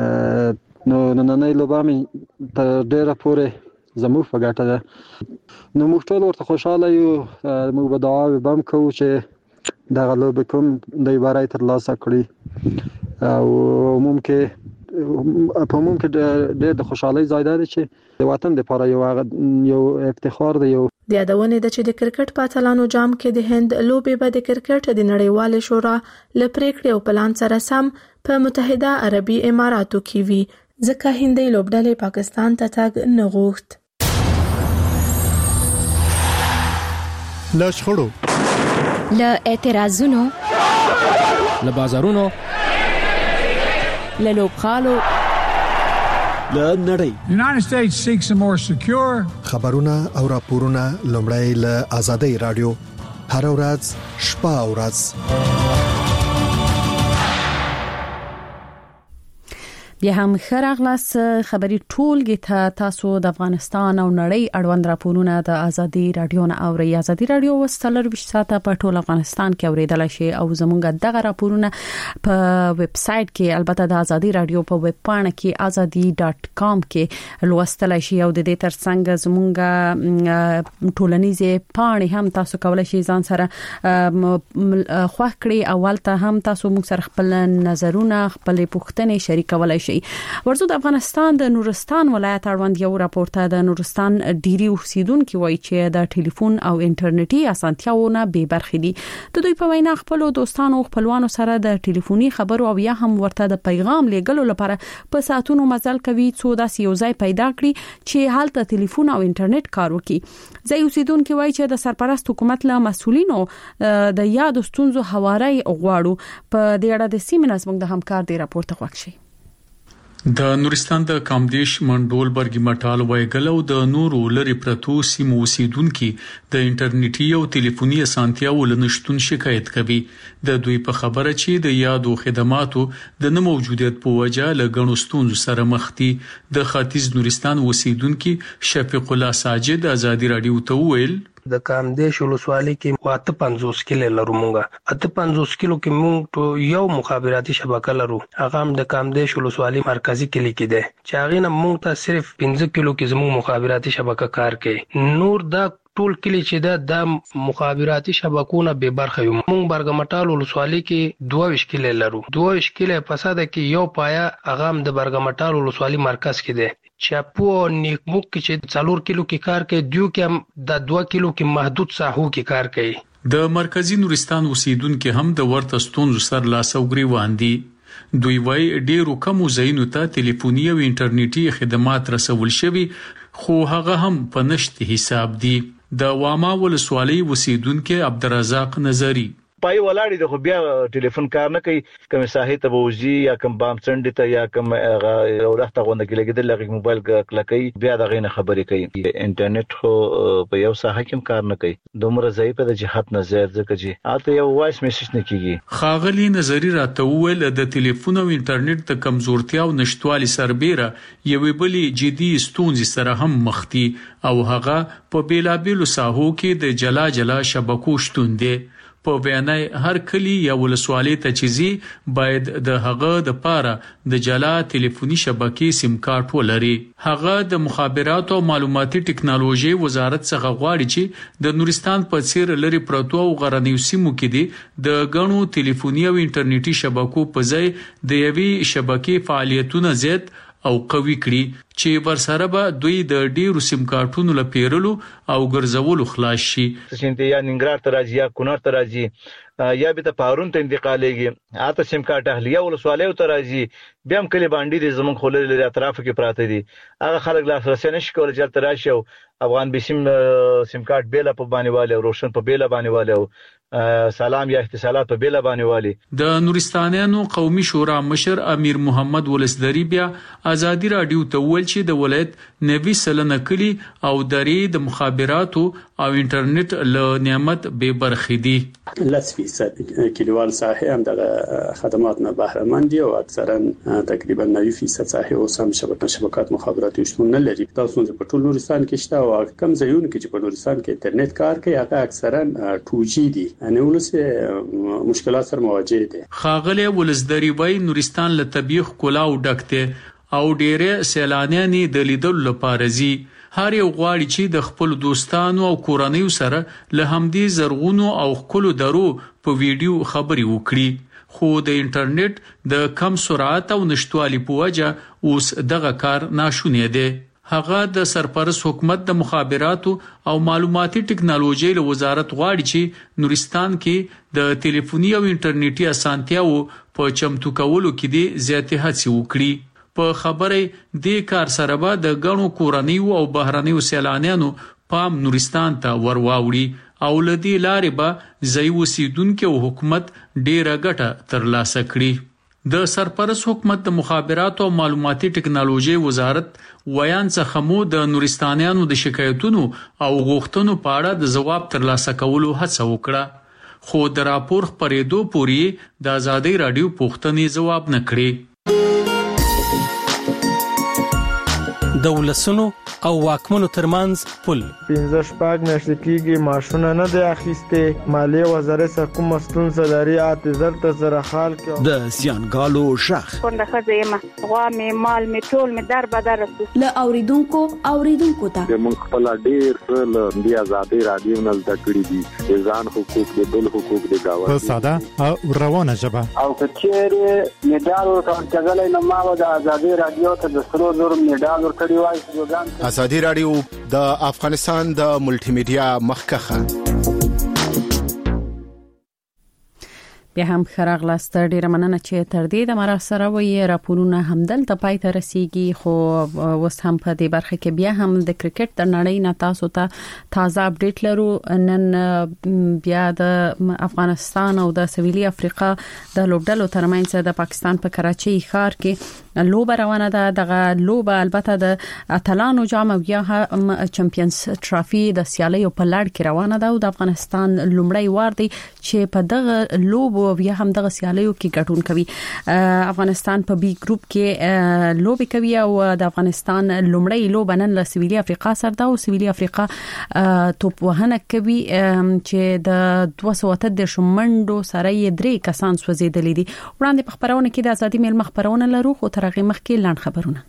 [SPEAKER 18] نو نننۍ لوبه مې تر ډیره پورې زموږ په ګټه ده. نو موږ ټول ورته خوشاله یو. موږ به دعا وبم کوو چې دغه لوبه کوم د بری ترلاسه کړي او ممکن په ممکن ډېر د خوشحالۍ ځای دی چې د وطن لپاره یو یو افتخار دی. یو
[SPEAKER 15] د یادونه ده چې د کرکټ په اتلانو جام کې د هند لوبې به د کرکټ د نړیوال شورا له پریکړې او پلان سره سم په متحده عربي اماراتو کې وي، ځکه هندي لوبډلې پاکستان ته تګ نه غوښت.
[SPEAKER 12] له شخړو،
[SPEAKER 19] له اعتراضونو،
[SPEAKER 20] له بازارونو،
[SPEAKER 5] له لوبغالو،
[SPEAKER 21] له نړۍ.
[SPEAKER 22] United States seeks a more secure.
[SPEAKER 21] خبرونه او راپورونه لومړی له آزادۍ رادیو هر ورځ شپه او ورځ.
[SPEAKER 1] بیا هم خراغلاس خبري ټولګي ته تاسو د افغانستان او نړۍ اړوند راپورونه د ازادي رادیو نه اوري. ازادي رادیو وستلر بیش ساته په ټول افغانستان کې اوریدل شي او زمونږ دغه راپورونه په ویب سټ کې البته د ازادي رادیو په ویب پاڼه کې azadi dot com کې لوستل شي او د دې ترڅنګ زمونږ ټولنیزه پاڼه هم تاسو کولای شئ ځان سره خوښ کړئ. اول ته هم تاسو موږ سره خپل نظرونه خپل پوښتنې شریکولای شي. ورزو د افغانستان د نورستان ولایت اړوند یو راپورته د نورستان ډيري اوسیدونکو وایي چې د ټلیفون او انټرنیټي اسانتیاونه به برخې دي. د دوی په وینا خپل دوستانو او خپلوانو سره د ټلیفوني خبرو او یا هم ورته د پیغام لیږلو لپاره په ساعتونو مزل کوي څو داسې یو ځای پیدا کړي چې حالت ټلیفون او انټرنیټ کار وکړي. ځای اوسیدونکو وایي چې د سرپرست حکومت له مسولینو د یاد ستونزو حواري غواړو. په دې اړه د سیمې نظم د همکار دی راپورته وکړي.
[SPEAKER 3] د نورستان د کامدیش منډول برګی مټال وایګل او د نورو لری پرتو سیمو اوسیدونکو د انټرنیټي او ټلیفوني اسانتیاو لنشتون شکایت کوي. د دوی په خبره چې د یادو خدماتو د نه موجودیت په وجه له غنو ستونزو سره مخ دي. د ختیځ نورستان اوسیدونکو شفیق الله ساجد ازادي رادیو ته ویل
[SPEAKER 19] د کامدیش ولسوالۍ کې واته پنځوس کیلو لرو مونږه اته پنځوس کیلو کې مونږ یو مخابراتي شبکه لرو. هغه هم د کامدیش ولسوالۍ مرکزی کلی کې ده چې هغه نه مونږ ته صرف پنځه کیلو کې زموږ مخابراتي شبکه کار کوي. نور دا ټول کلی چې ده د مخابراتي شبکونه به برخه یو. مونږ برګمټال ولسوالۍ کې دوه ویشت کیلو لرو. دوه ویشت کیلو په ساده کې یو پایا هغه هم د برګمټال ولسوالۍ مرکز کې ده. چاپو نیکموک کې چې څلور کیلو کې کار کوي دیو کې د دوه کیلو کې محدود ساحو کې کار کوي.
[SPEAKER 3] د مرکزی نورستان اوسیدونکو هم د ورته ستونزو سره لاسوګری واندي. دوی وای ډیرو کم زینو ته ټلیفوني او انټرنیټي خدمات رسول شوي خو هغه هم په نشت حساب دي. د واما ولسوالۍ اوسیدونکو عبدالرزاق نظری
[SPEAKER 23] پای ولاړې د خو بیا ټلیفون کار نه کوي. کوم ساحې ته ووزي یا کوم بام څنډه ته یا کوم اورخته غونډه کې لګیدل لږ موبایل کلکې بیا د غینه خبرې کوي. انټرنیټ خو په یو ساحه کې کار نه کوي. دومره ضعیف د جهات نظر ځکه چې اته یو وایس میسج نه کیږي.
[SPEAKER 3] خاغلی نظری راته ویل د ټلیفون او انټرنیټ د کمزورتیا او نشټوالي سربېره یوې بلې جدي ستونزې سره هم مخ دي او هغه په بیلابیلو ساحو کې د جلا جلا شبکو شتون دي. په بیانای هر کلی یا ولسوالۍ ته چیزي باید د هغه د پاره د جلا ټلیفوني شبکې سیم کارت ولري. هغه د مخابرات او معلوماتي ټکنالوژي وزارت څخه غواړي چې د نورستان په څیر لري پروتو او غرنیو سیمو کې دي د غنو ټلیفوني او انټرنیټي شبکو په ځای د یوي شبکې فعالیتونه زیات او قوي کړي چې ورسره به دوی د ډیرو سیم کارتونو لپیرلو او ګرځولو خلاص شي.
[SPEAKER 23] چې یا ننګرهار ته راځي یا کونړ ته راځي یا به ته پارون ته انتقالېږي اته سیم کارت اهلیه ولسوالۍ ته راځي بیا هم کلی باندې د زمون خولل لري اطراف کې پراته دي. هغه خلک لاسرسي نشي کولای چې تر راشي او افغان به سیم سیم کارت بیل په باندې والي او روشن په بیل باندې والي او سلام یا اتصالات په بیل باندې والي.
[SPEAKER 3] د نورستانیانو قومي شورا مشر امیر محمد ولسدری بیا ازادي رادیو ته ویل چې د ولایت نوي سلنه کلی او درې د مخابراتو او انټرنیټ له نعمت به برخې دي.
[SPEAKER 24] لس فیصد کلیوال ساحه هم د خدمات نه بهره مند دي او اکثرا تقریبا نوي فیصد ساحه اوس هم شبکه شبکات مخابراتي شتون نه لري. تاسو په ټول نورستان کې شته او کم ځایونه کې چې په نورستان کې انټرنیټ کار کوي هغه اکثرا ټو جی دي یعنی ولسه مشکلات سره مواجه دي.
[SPEAKER 3] خاغله ولسدری وای نورستان له طبيخ کلاو ډکته او ډېره سیلانیان د لیدلو لپاره زی. هر یو غواړي چې د خپل دوستانو او کورنیو سره له همدې زرغونو او خپل درو په ویډیو خبري وکړي. خو د انټرنیټ د کم سرعت او نشټوالي په وجه اوس دغه کار ناشونی دی. هغه د سرپرست حکومت د مخابراتو او معلوماتي ټکنالوژي له وزارت غواړي چې نورستان کې د ټلیفوني او انټرنیټي اسانتیاو په چمتو کولو کې دي زیاتې هڅې وکړي. په خبره د کار سره به د غنو کورنیو او بهرنیو سیلانیانو پام نورستان ته ورواوړي او لدی لارې به ځای اوسیدونکو حکومت ډیره ګټه ترلاسه کړي. د سرپرست حکومت د مخابراتو او معلوماتي ټکنالوژي وزارت ویان څخه مو د نورستانیانو د شکایتونو او غوښتنو په اړه د جواب ترلاسه کولو هڅه وکړه خو د راپور خبرېدو پورې د ازادي رادیو پوښتنې جواب نه کړې.
[SPEAKER 6] د ولسونو او واکمنو ترمنځ پل.
[SPEAKER 7] پنځه شپږ میاشتې کېږي ماشونه نه دی اخیستې. مالیې وزارت څخه کومه ستونزه لري اته زر ته زره خال کې
[SPEAKER 9] د زیانګالو شخ
[SPEAKER 11] څنګه خځه یم غوا مې مال مې ټول مې در بدر
[SPEAKER 25] ل اوریدونکو اوریدونکو ته
[SPEAKER 26] موږ خپل ډیر له دی آزادۍ رادیو نه زده کړی دي ځان حقوق د بل حقوق د گاوند
[SPEAKER 12] په ساده او روانه ژبه
[SPEAKER 27] او کچېره میډال ورکړل نه ما د آزادۍ رادیو ته د سرو زر میډال ورکړی وای.
[SPEAKER 28] آزادۍ رادیو د افغانستان د ملټي میډیا مخکخه.
[SPEAKER 1] بیا هم خراغ لاستر ډیره مننه چې تر دې د مراسره وې راپورونه همدل د پای ته رسیدي. خو وس هم په دې برخه کې بیا هم د کرکټ د نړۍ نه تاسو ته تازه اپډیټ لرو. نن بیا د افغانستان او د سویلي افریقا د لوبډلو ترمنځ د پاکستان په کراچۍ ښار کې لوبه روانه ده. دغه لوبه البته د اتلانو جام او یا چمپیونز ټرافي د سیالیو په لړ کې روانه ده او د افغانستان لومړی وار دی چې په دغه لوبو بیا هم دغه سیالیو کې ګډون کوي. افغانستان په بي ګروپ کې لوبي کوي او د افغانستان لومړی لوبه نن له سویلي افریقا سره ده او سویلي افریقا توپ وهنه کوي چې د دوه سوه اته دېرش منډو سره یې درې کسان سوځېدلي دي. وړاندې په خبرونه کې د ازادي میل خبرونه لرو خو تر هغه مخکې لاند خبرونه.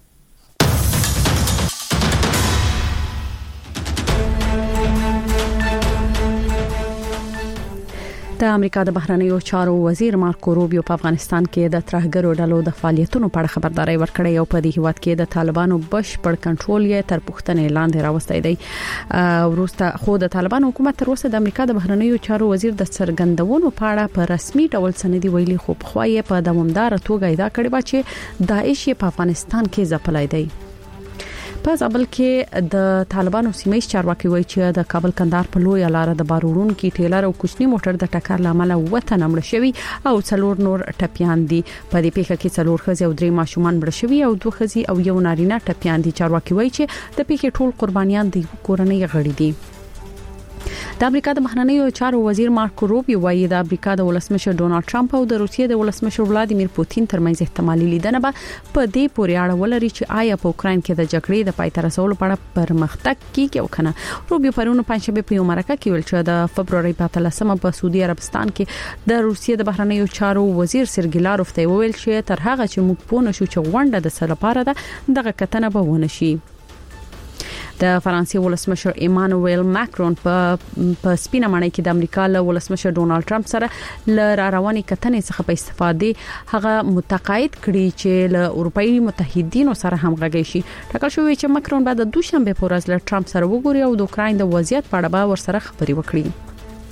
[SPEAKER 1] د امریکا د بهرنیو چارو وزیر مارکو روبیو په افغانستان کې د ترهګرو ډلو د فعالیتونو په اړه خبرداري ورکړې او په دې هیواد کې د طالبانو بشپړ کنټرول یې تر پوښتنې لاندې راوستي دی. وروسته خو د طالبانو حکومت تر اوسه د امریکا د بهرنیو چارو وزیر د څرګندونو په اړه په رسمي ډول سندې ویلي خو په خوایې په دوامدار توګه ادعا کړې و چې داعش په افغانستان کې ځپلای دی. په ځابل کې د طالبانو سیمه چارواکي وایي چې د کابل کندهار په لوی لار د بارورون کې ټیلر او کوچنی موټر د ټکر لامل وته نمړ شوی او څلور نور ټپيان دي. په دې پیښه کې څلور خزي او درې ماشومان مړ شوی او دوه خزي او یو نارینه ټپيان دي. چارواکي وایي چې د پیښې ټول قربانیان د کورنۍ غړي دي. د امریکا د بهرنیو چارو وزیر مارکو روبیو وایي د امریکا د ولسمشر ډونالد ټرمپ او د روسیې د ولسمشر ولادیمیر پوتین ترمنځ احتمالي لیدنه به په دې پورې اړه ولري چې آیا په اوکرين کې د جګړې د پای ته رسولو په اړه پرمختګ کیږي او کنه. روبیو پرونه پنځشنبه په یو مرکه کې ویل چې د فبرवरी په اتلسمه په سعودي عربستان کې د روسیې د بهرنیو چارو وزیر سرګی لاروف ته ویل چې تر هغه چې موږ پوه نشو چې غونډه د سره لپاره ده دغه کتنه به ونه شي. د فرانسې ولسمشر ایمانوئل ماکرون په په سپینه معنی کې د امریکا له ولسمشر ډونالد ټرمپ سره ل رارواني کتنې څخه په استفاده هغه متقاعد کړي چې له اروپאי متحدینو سره همغږي شي. ټاکل شوی چې ماکرون بعد د دوشنبه په ورځ له ټرمپ سره وګوري او د اوکرين د وضعیت په اړه به ورسره خبري وکړي.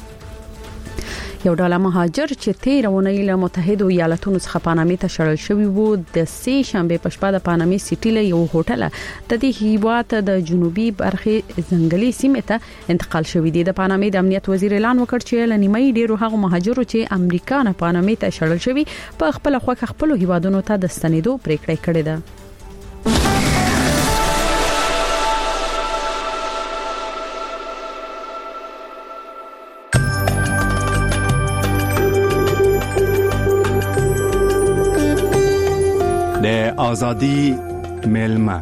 [SPEAKER 1] یو ډله مهاجر چې تیر ونې له متحده ایالاتونو څخه پانامې ته شړل شوی وو د سه شنبه په شپه د پانامې سټي له یو هوټل د دې هیواد د جنوبي برخې ځنګلي سیمه ته انتقال شوی دی. د پانامې د امنیت وزیر اعلان وکړ چې لنیمای ډیرو هغه مهاجرو چې امریکا نه پانامې ته شړل شوی په خپل خوخه خپل هیوادونو ته د ستنېدو پریکړه کړې ده.
[SPEAKER 28] د ازادي ملما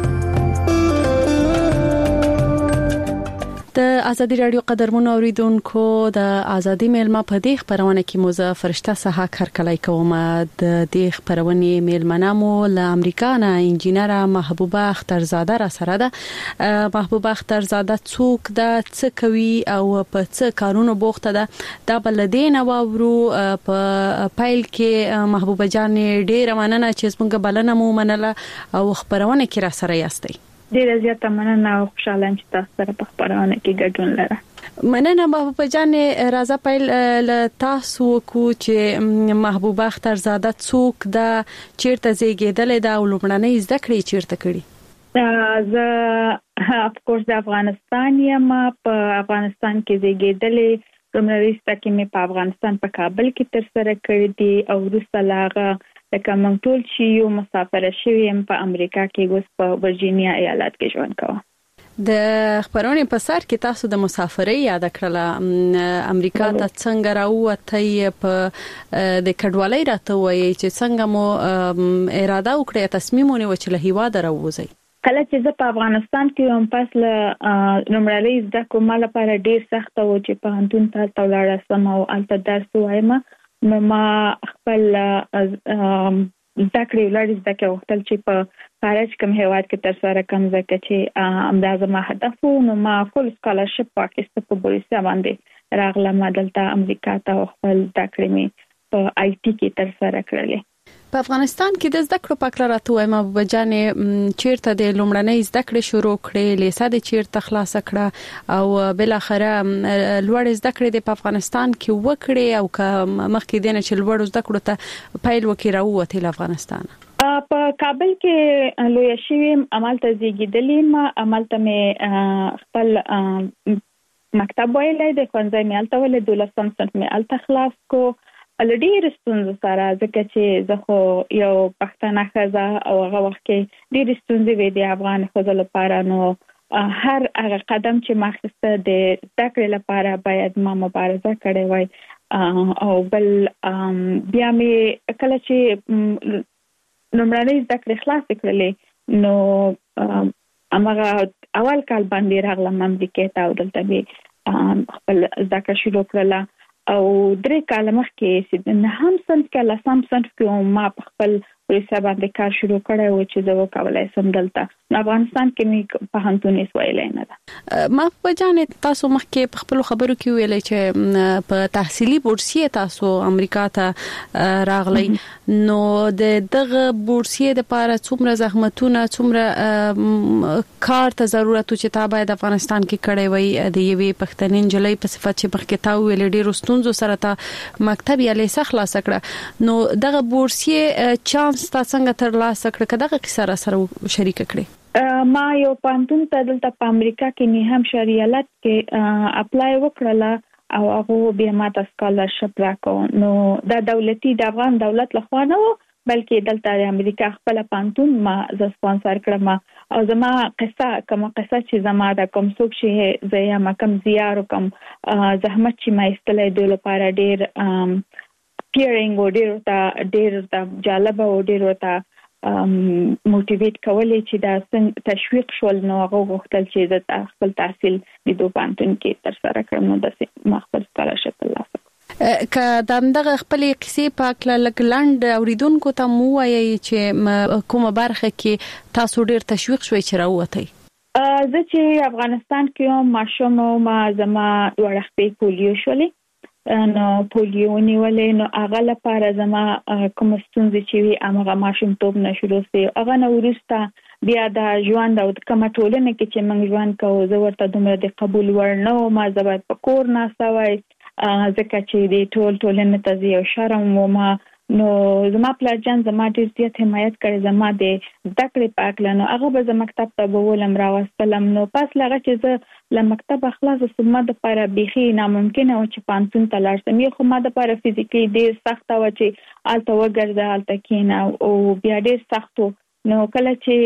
[SPEAKER 1] د ازادي رادیو قدرمن اوریدونکو د ازادي میلمه په دې خبرونه کې موزه فرشته سها کارکلای کوم. د دې خبرونه میلمنه مو له امریکا نه انجینر محبوبه اخترزاده را سره ده. محبوبه اخترزاده څوک ده، څه کوي او په څه کارونو بوخته ده؟ دا بلدین او ورو په پایل کې محبوبه جان ډیره مننه چې څنګه بلنه مو منله او خبرونه کې را سره یاستئ.
[SPEAKER 29] ډیره زیاته مننه او خوشاله یم چې تاسو سره په خبرونه کې ګډون لرم.
[SPEAKER 1] مننه محبوبه جان. راځه پیل له تاسو کو چې محبوبه اخترزاده څوک ده، چیرته زیږیدلې ده او لومړنۍ زده کړې چیرته کړې؟
[SPEAKER 29] زه اف کورس د افغانستان یم، په افغانستان کې زیږیدلې. لومړنۍ زده کړې مې په افغانستان په کابل کې تر سره کړې دي او وروسته لاغه لکه موږ ټول چې یو مسافر شوی یم په امریکا کې، اوس په ورجینیا ایالت کې ژوند کوم.
[SPEAKER 1] د خبرونه په سر کې تاسو د مسافرۍ یاد کړله. امریکا ته څنګه راوته په د کډوالۍ راته وایي چې څنګه مو اراده وکړه تصمیم ونیو چې له هیواده راوځي؟
[SPEAKER 29] کله چې زه په افغانستان کې هم پس له نومړلې زده کوم لپاره ډیر سخت و چې په هندون ته تولاره سم او الته درس وایم نو ما خپل ذکر ولر زده کې وختل چې په خارج کوم هیواد کې تر سره کوم ځکه چې اندازه ما هدف نو ما فول سکالرشپ پاکستان په بورسیا باندې راغلم دلته امریکا ته خپل ذکر می په آی ټي کې تر سره کړلې.
[SPEAKER 1] په افغانستان کې د زده کړو په اړه راته وایم ابو جانې چیرته د لومړنۍ زده کړې شروع کړې لیسه د چیرته خلاص کړه او بل اخره لوړ زده کړې د افغانستان کې وکړې او مخکې دینه چې لوړ زده کړو ته پیل وکړي راوته له افغانستان.
[SPEAKER 29] په کابل کې لوی شویم عملته زیږیدلې ما عملته مې خپل مکتب ویلې د ښوونځي مې الته ولې دولسم صنف مې الته خلاص کو الډي رستونز سره ځکه چې زه خو یو پښتنه ښځه او هغه وخت کې ډېر رستونز وې د افغان ښځو لپاره نو هر هغه قدم چې مخسته د ذکر لپاره باید ما مبارزه کړې وای او بل بیا مې کله چې نومړنۍ ذکر خلاص کړلې نو امغه اول کال باندې راغلم امریکا ته او دلته به خپل ذکر شروع کړله او درې کال مخکې چې نه هم صنف کې لسم صنف کې ما خپل ورسره باندې کار شروع کړی و چې زه وکولای سم دلته افغانستان کې مې په هندونې ویلې نه ده.
[SPEAKER 1] ما په جانې تاسو مخکې په خپل خبرو کې ویلې چې په تحصیلي بورسیه تاسو امریکا ته راغلی نو د دغه بورسیه د لپاره څومره زحمتونه څومره کار ته ضرورت چې تا باید افغانستان کې کړی وي د یوې پښتنې جلۍ په صفت چې مخکې تا ویلې ډېر ستونزو سره تا مکتب یا لیسه خلاص کړه نو دغه بورسیه چانس تا څنګه تر لاسه کړ کداغه کیسه را سره شریک کړي؟
[SPEAKER 29] ما یو پانتون ته دلته په امریکا کې نه هم شریالت کې اپلای وکړله او هغه بیا ماته سکالرشپ راکو نو دا دولتي د افغان دولت لخوا نه و بلکې دلته د امریکا خپل پانتون ما ز سپانسر کړم او زما قصه کوم قصه چې زما د کوم څوک شي زیا ما کوم زیار کوم زحمت چې ما استلې د لپاره ډیر پیرینګ او ډیر تا ډیر تا جالب او ډیر تا موټیویټ کولې چې دا تشویق شول نو هغه وختل چې د خپل تحصیل د دوه پانتون کې تر سره کړم نو د مخبر سکالرشپ ترلاسه
[SPEAKER 1] که دغه خپل قصې پاک لګلند اوریدونکو ته مو وایي چې کومه برخه کې تاسو ډیر تشویق شوي چې راوته
[SPEAKER 29] زه چې افغانستان کې ماشوم ما زما ورخپې پولیو شولې نو پولیو نیولې نو هغه لپاره زما کوم ستونزې چې وي هغه ماشوم توپ نشو سي هغه نو ورسته بیا د ژوند او د کومه ټولنه کې چې موږ ژوند کوو زه ورته دومره د قبول ورنو ما زبر په کور نه سوي ځکه چې د ټول ټولنه ته یو شرم و ما نو زما پلاجان زما ډیر زیات حمایت کړي زما د ذکر پاکلنو هغه به زما مکتب ته بولم راوستلم نو پس لغه چې زه له مکتب خلاص سمه د لپاره بيخي ناممکن او چې پانتون تلار سمې خو ما د لپاره فزیکلی ډیر سخت و چې الته وګرځه الته کینا او بیا ډیر سختو نو کله چې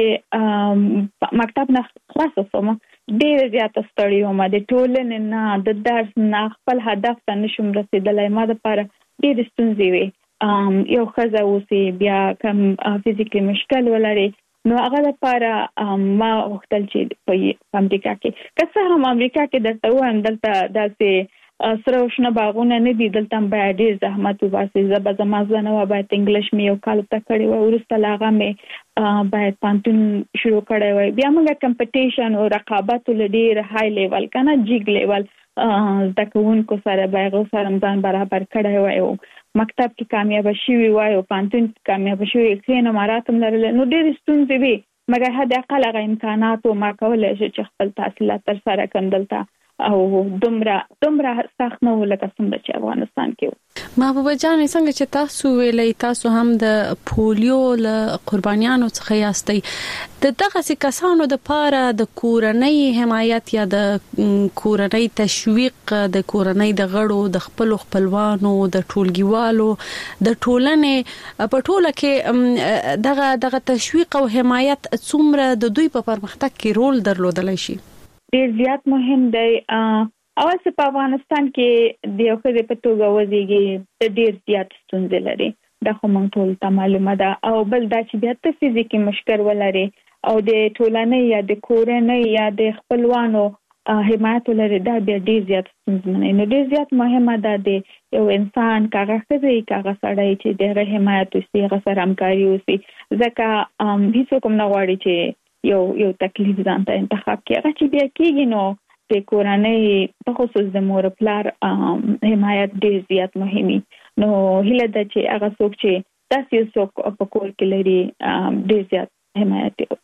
[SPEAKER 29] مکتب نه خلاص سوم ډیر زیات ستړی وم د ټولنې نه د درس نه خپل هدف ته نشم رسیدلای ما د لپاره ډیر ستونزې وي یو خزه اوسې بیا کم فزیکلی مشکل ولري نو هغه لپاره ما وختل چې په امریکا کې که هم امریکا کې درته وایم دلته داسې سره وشنه باغونه نه دي دلته باید ډیر زحمت وباسي زبر زما زنه و باید انګلیش مې یو کال ته کړی و ورسته لاغه مې باید پانتون شروع کړی و بیا موږ کمپټیشن او رقابت لډیر های لیول کنه جیګ لیول دکونکو سره باغ سره ځان برابر کړی و مکتب کې کامیاب شوی وای او پانتون کامیاب شوی خینه مراتم لرل نو ډېر ستونزې وي مګر هدا اقل غو امکانات او ما کولای شي چې خپل تحصیلات تر سره کندلته او دومره دومره سخت نه ولکه څنګه چې افغانستان کې
[SPEAKER 1] محبوب جان څنګه چې تاسو ویلې تاسو هم د پولیو له قربانیانو څخه یاستئ د دغه کسانو د پاره د کورنۍ حمایت یا د کورنۍ تشویق د کورنۍ د غړو د خپل خپلوانو د ټولګیوالو د ټولنې په ټوله کې دغه دغه تشویق او حمایت څومره د دوی په پرمختګ کې رول درلودلی شي
[SPEAKER 29] ډیر زیات مهم دی اول څه په افغانستان کې د یو خدای په توګه وزيږي ډیر زیات ستونزې لري د خو مونږ ټول ته معلومه ده. او بل دا چې بیا ته فزیکي مشکل ولري او د ټولنې یا د کورنۍ یا د خپلوانو حمایت لري، دا بیا ډیر زیات ستونزمن دی. نو ډیر زیات مهمه ده د یو انسان کاغه خزي کاغه سړی چې د حمایت وسی هغه سره همکاري وسی، ځکه هیڅ کوم نه غواړي چې یو یو تکلیف ځان ته انتخاب کړي. هغه چې بیا کېږي نو د کورنۍ په خصوص د مور پلار حمایت ډیر زیات مهمي. نو هله د چې هغه څوک چې تاسو څوک په کور کې لري ډیر زیات حمایت کوي.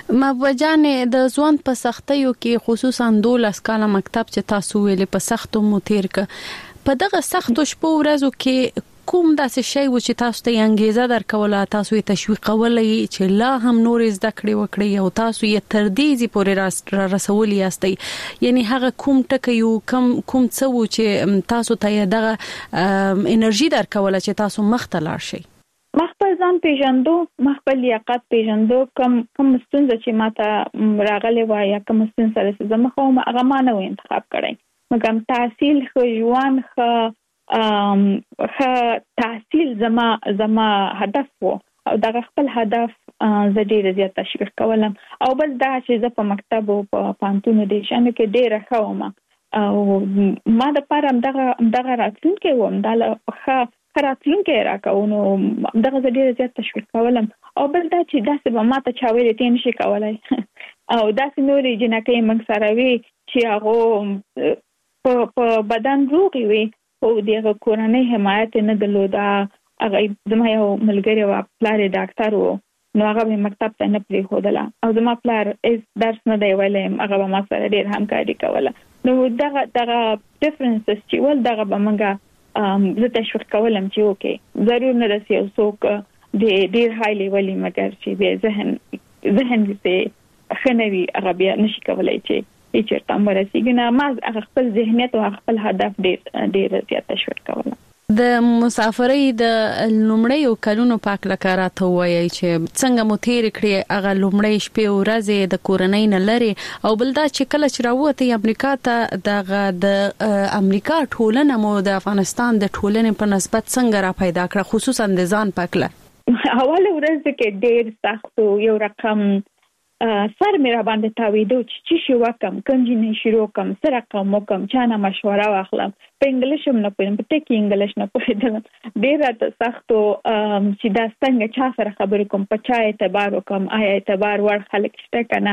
[SPEAKER 1] مبوجانې د ځوان په سختیو کې خصوصا دولس کاله مکتب چې تاسو ویلې په سختو مو تیر ک په دغه سختو شپو ورځو کې کوم داسې شی و چې تاسو ته انګیزه درکوله، تاسو یې تشویقولې چې لا هم نور زده کړې وکړي او تاسو یې تر دې ځې پورې را رسولي یاستئ؟ یعنی هغه کوم ټکی یو کوم کوم څه و چې تاسو ته دغه انرژي درکوله چې تاسو مخ ته لاړ شئ؟
[SPEAKER 29] مخبل ځان پیژندو، مخبل لیاقت پیژندو، کم کم ستونزه چې ماته راغلی و یا کم ستونزه سره زما خو هغه ما نه انتخاب کړی، مګم تحصیل خو ژوند خو ام خو تحصیل زما زما هدف و او دا خپل هدف زه ډیر زیات تشویق کولم. او بل دا چې زه په مکتب او په پانتون د شانو کې ډیر خوم او ما د پاره دغه دغه راتلونکي وم دا ښه راتلونکي راکاو، نو دغه زه ډیر زیات تشویق کولم. او بل دا چې داسې به ماته چا ویلې ته نشي کولای او داسې نورې جنکۍ موږ سره وي چې هغه په په بدن روغې وي او دغه کورنۍ حمایت نه درلوده. هغه زما یو ملګری و پلار ډاکټر و، نو هغه به مکتب ته نه پرېښودله او زما پلار هېڅ درس نه دی ویلی، هغه به ما سره ډېر همکاري کوله. نو دغه دغه ډفرنسز چې ول دغه به موږ زه تشویق کولم چې اوکې ضرور نه رسي یو څوک د ډیر های لیولي مګر چې بیا ذهن ذهن دې ښه نه وي هغه بیا نشي کولی چې چېرته ورسېږي. نه ما هغه خپل ذهنیت او خپل هدف ډیر ډیر زیات تشویق کولم.
[SPEAKER 1] د مسافرۍ د لومړیو کلونو پاک لکه راته وایي چې څنګه مو تیر کړی هغه لومړی شپې ورځې د کورنۍ نه لري، او بل دا چې کله چې راوته امریکا ته دغه د امریکا ټولنه مو د افغانستان د ټولنې په نسبت څنګه را پیدا کړه، خصوصا د ځان پکله؟
[SPEAKER 29] اول ورځ کې ډیر سخت یو رقم سر مې را باندې تاویدو چې چې شو وکم کوم جنې شروع کوم سره کوم کوم چانه مشوره واخلم، په انګلیش هم نه پوهیم، په ټکی انګلیش نه پوهیدم، ډیر راته سختو چې دا څنګه چا سره خبرې کوم، په چا اعتبار وکم، آیا اعتبار ور خلک شته کنه.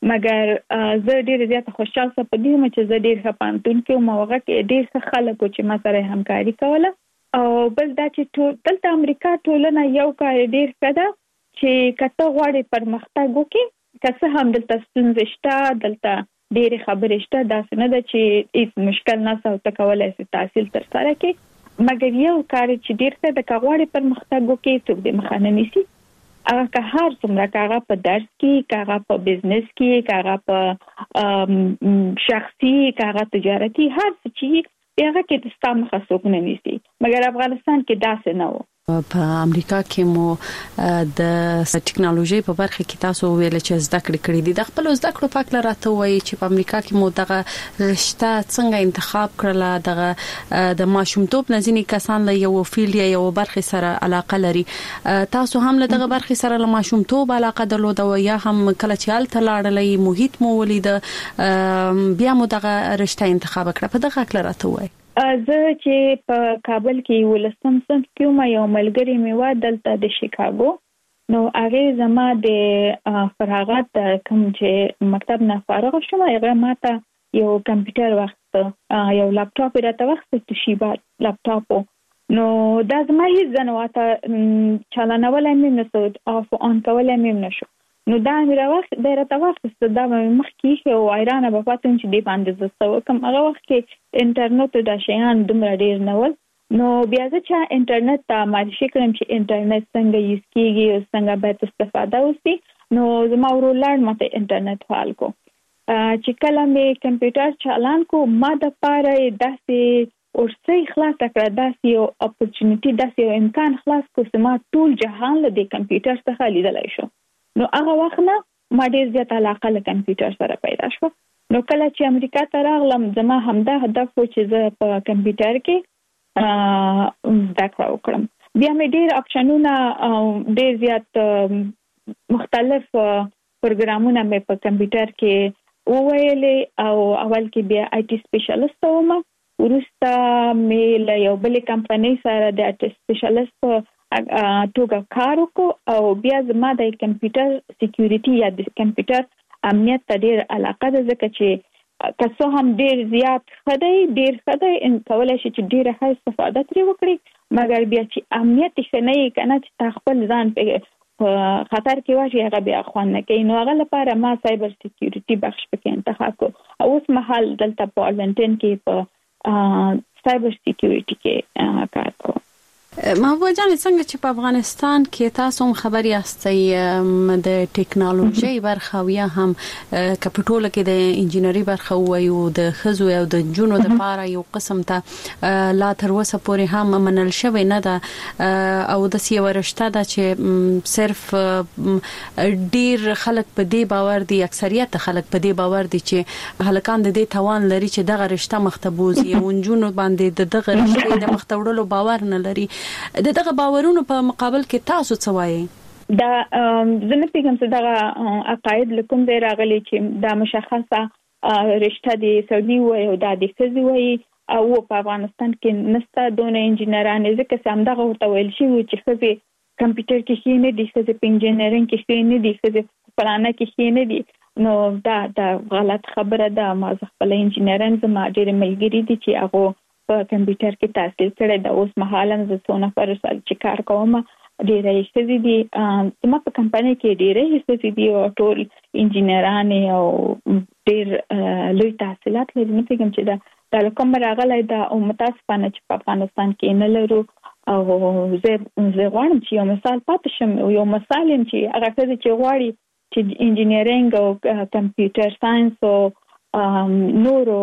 [SPEAKER 29] مګر زه ډیر زیات خوشاله سم په دې چې زه ډیر ښه پانتون کې موغه کې ډیر ښه خلک چې ما سره همکاري کوله. او بل دا چې دلته امریکا ټولنه یو کار ډیر ښه ده چې کته غواړي پرمختګ وکړي، که څه هم دلته ستونزې شته، دلته ډېرې خبرې شته، داسې نه ده چې هیڅ مشکل نشته او ته کولی شې تحصیل ترسره کړې، مګر یو کار چې ډېر ښه ده که غواړې پرمختګ وکړې څوک دې مخه نه نیسي. هغه که هر څومره که هغه په درس کې، که هغه په بزنس کې، که هغه په شخصي، که هغه تجارتي، هر څه چې هغه کې ستا مخه څوک نه نیسي. مګر افغانستان کې داسې نه و.
[SPEAKER 1] په امریکا کې مو د ټکنالوژي په برخه کې تاسو ویل چې زده کړې کړې دي، د خپل زده کړو پاک لاره ته وایي چې په امریکا کې مو دغه رشته څنګه انتخاب کړله، دغه د ماشومتوب نځینې کسان له یو فیلډ یا یو برخه سره علاقه لري، تاسو هم له دغه برخه سره له ماشومتوب علاقه درلوده یا هم کله چې هلته لاړلې محیط مو ولید بیا مو دغه رشته انتخاب کړه؟ په دغه لاره ته وایي.
[SPEAKER 29] زه چې په کابل کې ولسم صنف کې ما یو ملګری مې و دلته د شیکاګو، نو هغه زما د فراغت کوم چې مکتب نه فارغ شوم هغه ماته یو کمپیوټر وخت یو لپټاپ راته وخت توشیبا لپټاپ، نو دا زما هیڅ ځنواته چالانولای مې نه سو اف اون کولای مې نه شو، نو دا مې راوخت د راته وخت دا مخ کې او ایران په پاتون چې دی باندې زستو کوم هغه وخت کې انټرنیټ د شیان دومره ډیر نه ول، نو بیا چې انټرنیټ ته معرفي کړم چې انټرنیټ څنګه یوز کیږي او څنګه باید استفاده وشي، نو زما ورولار ماته انټرنیټ فعال کو چې کله مې کمپیوټر چالان کو ما د پاره داسې ورسې خلاص کړه، داسې یو اپورچونټی، داسې یو امکان خلاص کو چې ما ټول جهان له دې کمپیوټر څخه لیدلای شو. نو هغه وخت نه ما ډیر زیات علاقه له کمپیوټر سره پیدا شو. نو کله چې امریکا ته راغلم زما همدا هدف و چې زه په کمپیوټر کې زده کړه وکړم. بیا مې ډېر اپشنونه ډېر زیات مختلف پروګرامونه مې په کمپیوټر کې وویلې او اول کې بیا آی ټي سپیشلیست وم، ورسته مې له یو بل کمپنۍ سره د آی ټي سپیشلیست په توګه کار وکړ او بیا زما د کمپیوټر سکیورټي یا د کمپیوټر امنیت ته ډېر علاقه ده، ځکه چې که څه هم ډېر زیات ښه دی ډېر ښه دی ان کولی شي چې ډېره ښه استفاده ترې وکړي، مګر بیا چې امنیت ښه نه وي که نه چې تا خپل ځان په خطر کې واچي هغه بیا خوند نه کوي. نو هغه لپاره ما سایبر سکیورټي بخش پکې انتخاب کړو او اوس مهال دلته په آرلنټن کې په سایبر سکیورټي کې کار کوم.
[SPEAKER 1] محبوبه جان، څنګه چې په افغانستان کې تاسو هم خبري یاستئ د ټیکنالوژي برخه او یا هم کپټول کې د انجینری برخه وایو د خزو او د جنونو د پاره یو قسم ته لا تر اوسه پورې هم منل شوی نه ده او د سی ورشته ده چې صرف ډیر خلک په دې باور دي، اکثریت خلک په دې باور دي چې هلکان د دې توان لري چې دغه رشته مختبوزي او جنونو باندې د دغه رشته د مختوړلو باور نه لري. د دغه باورونو په مقابل کې تاسو څه وایي؟
[SPEAKER 29] دا زنه پیغام څه دغه عقاید لکم دی راغلي چې دا مشخصه رشته دي سعودي وي او د خزي وي او په افغانستان کې نسته دونه انجینران، ځکه چې هم دغه ورته ویل شي چې خزي کمپیوټر کې شي نه دي، خزي په انجینرینګ کې شي نه دي، خزي پلانه کې شي نه دي. نو دا دا غلط خبره ده. ما خپل انجینران زما ډېر ملګری دي چې هغه په کمپیوټر کې تحصیل کړی د اوس مهاله زه څو نفر سره چې کار کوم ډېرې ښځې دي، زما په کمپنۍ کې ډېرې ښځې دي او ټول انجینران او ډېر لوی تحصیلات لري. نو فکر چې دا د کوم راغلی دا او متاسفانه چې په افغانستان کې نه لرو او زه زه غواړم چې یو مثال پاتې شم، یو مثال هم چې هغه ښځې چې غواړي چې انجینرینګ او کمپیوټر ساينس او نورو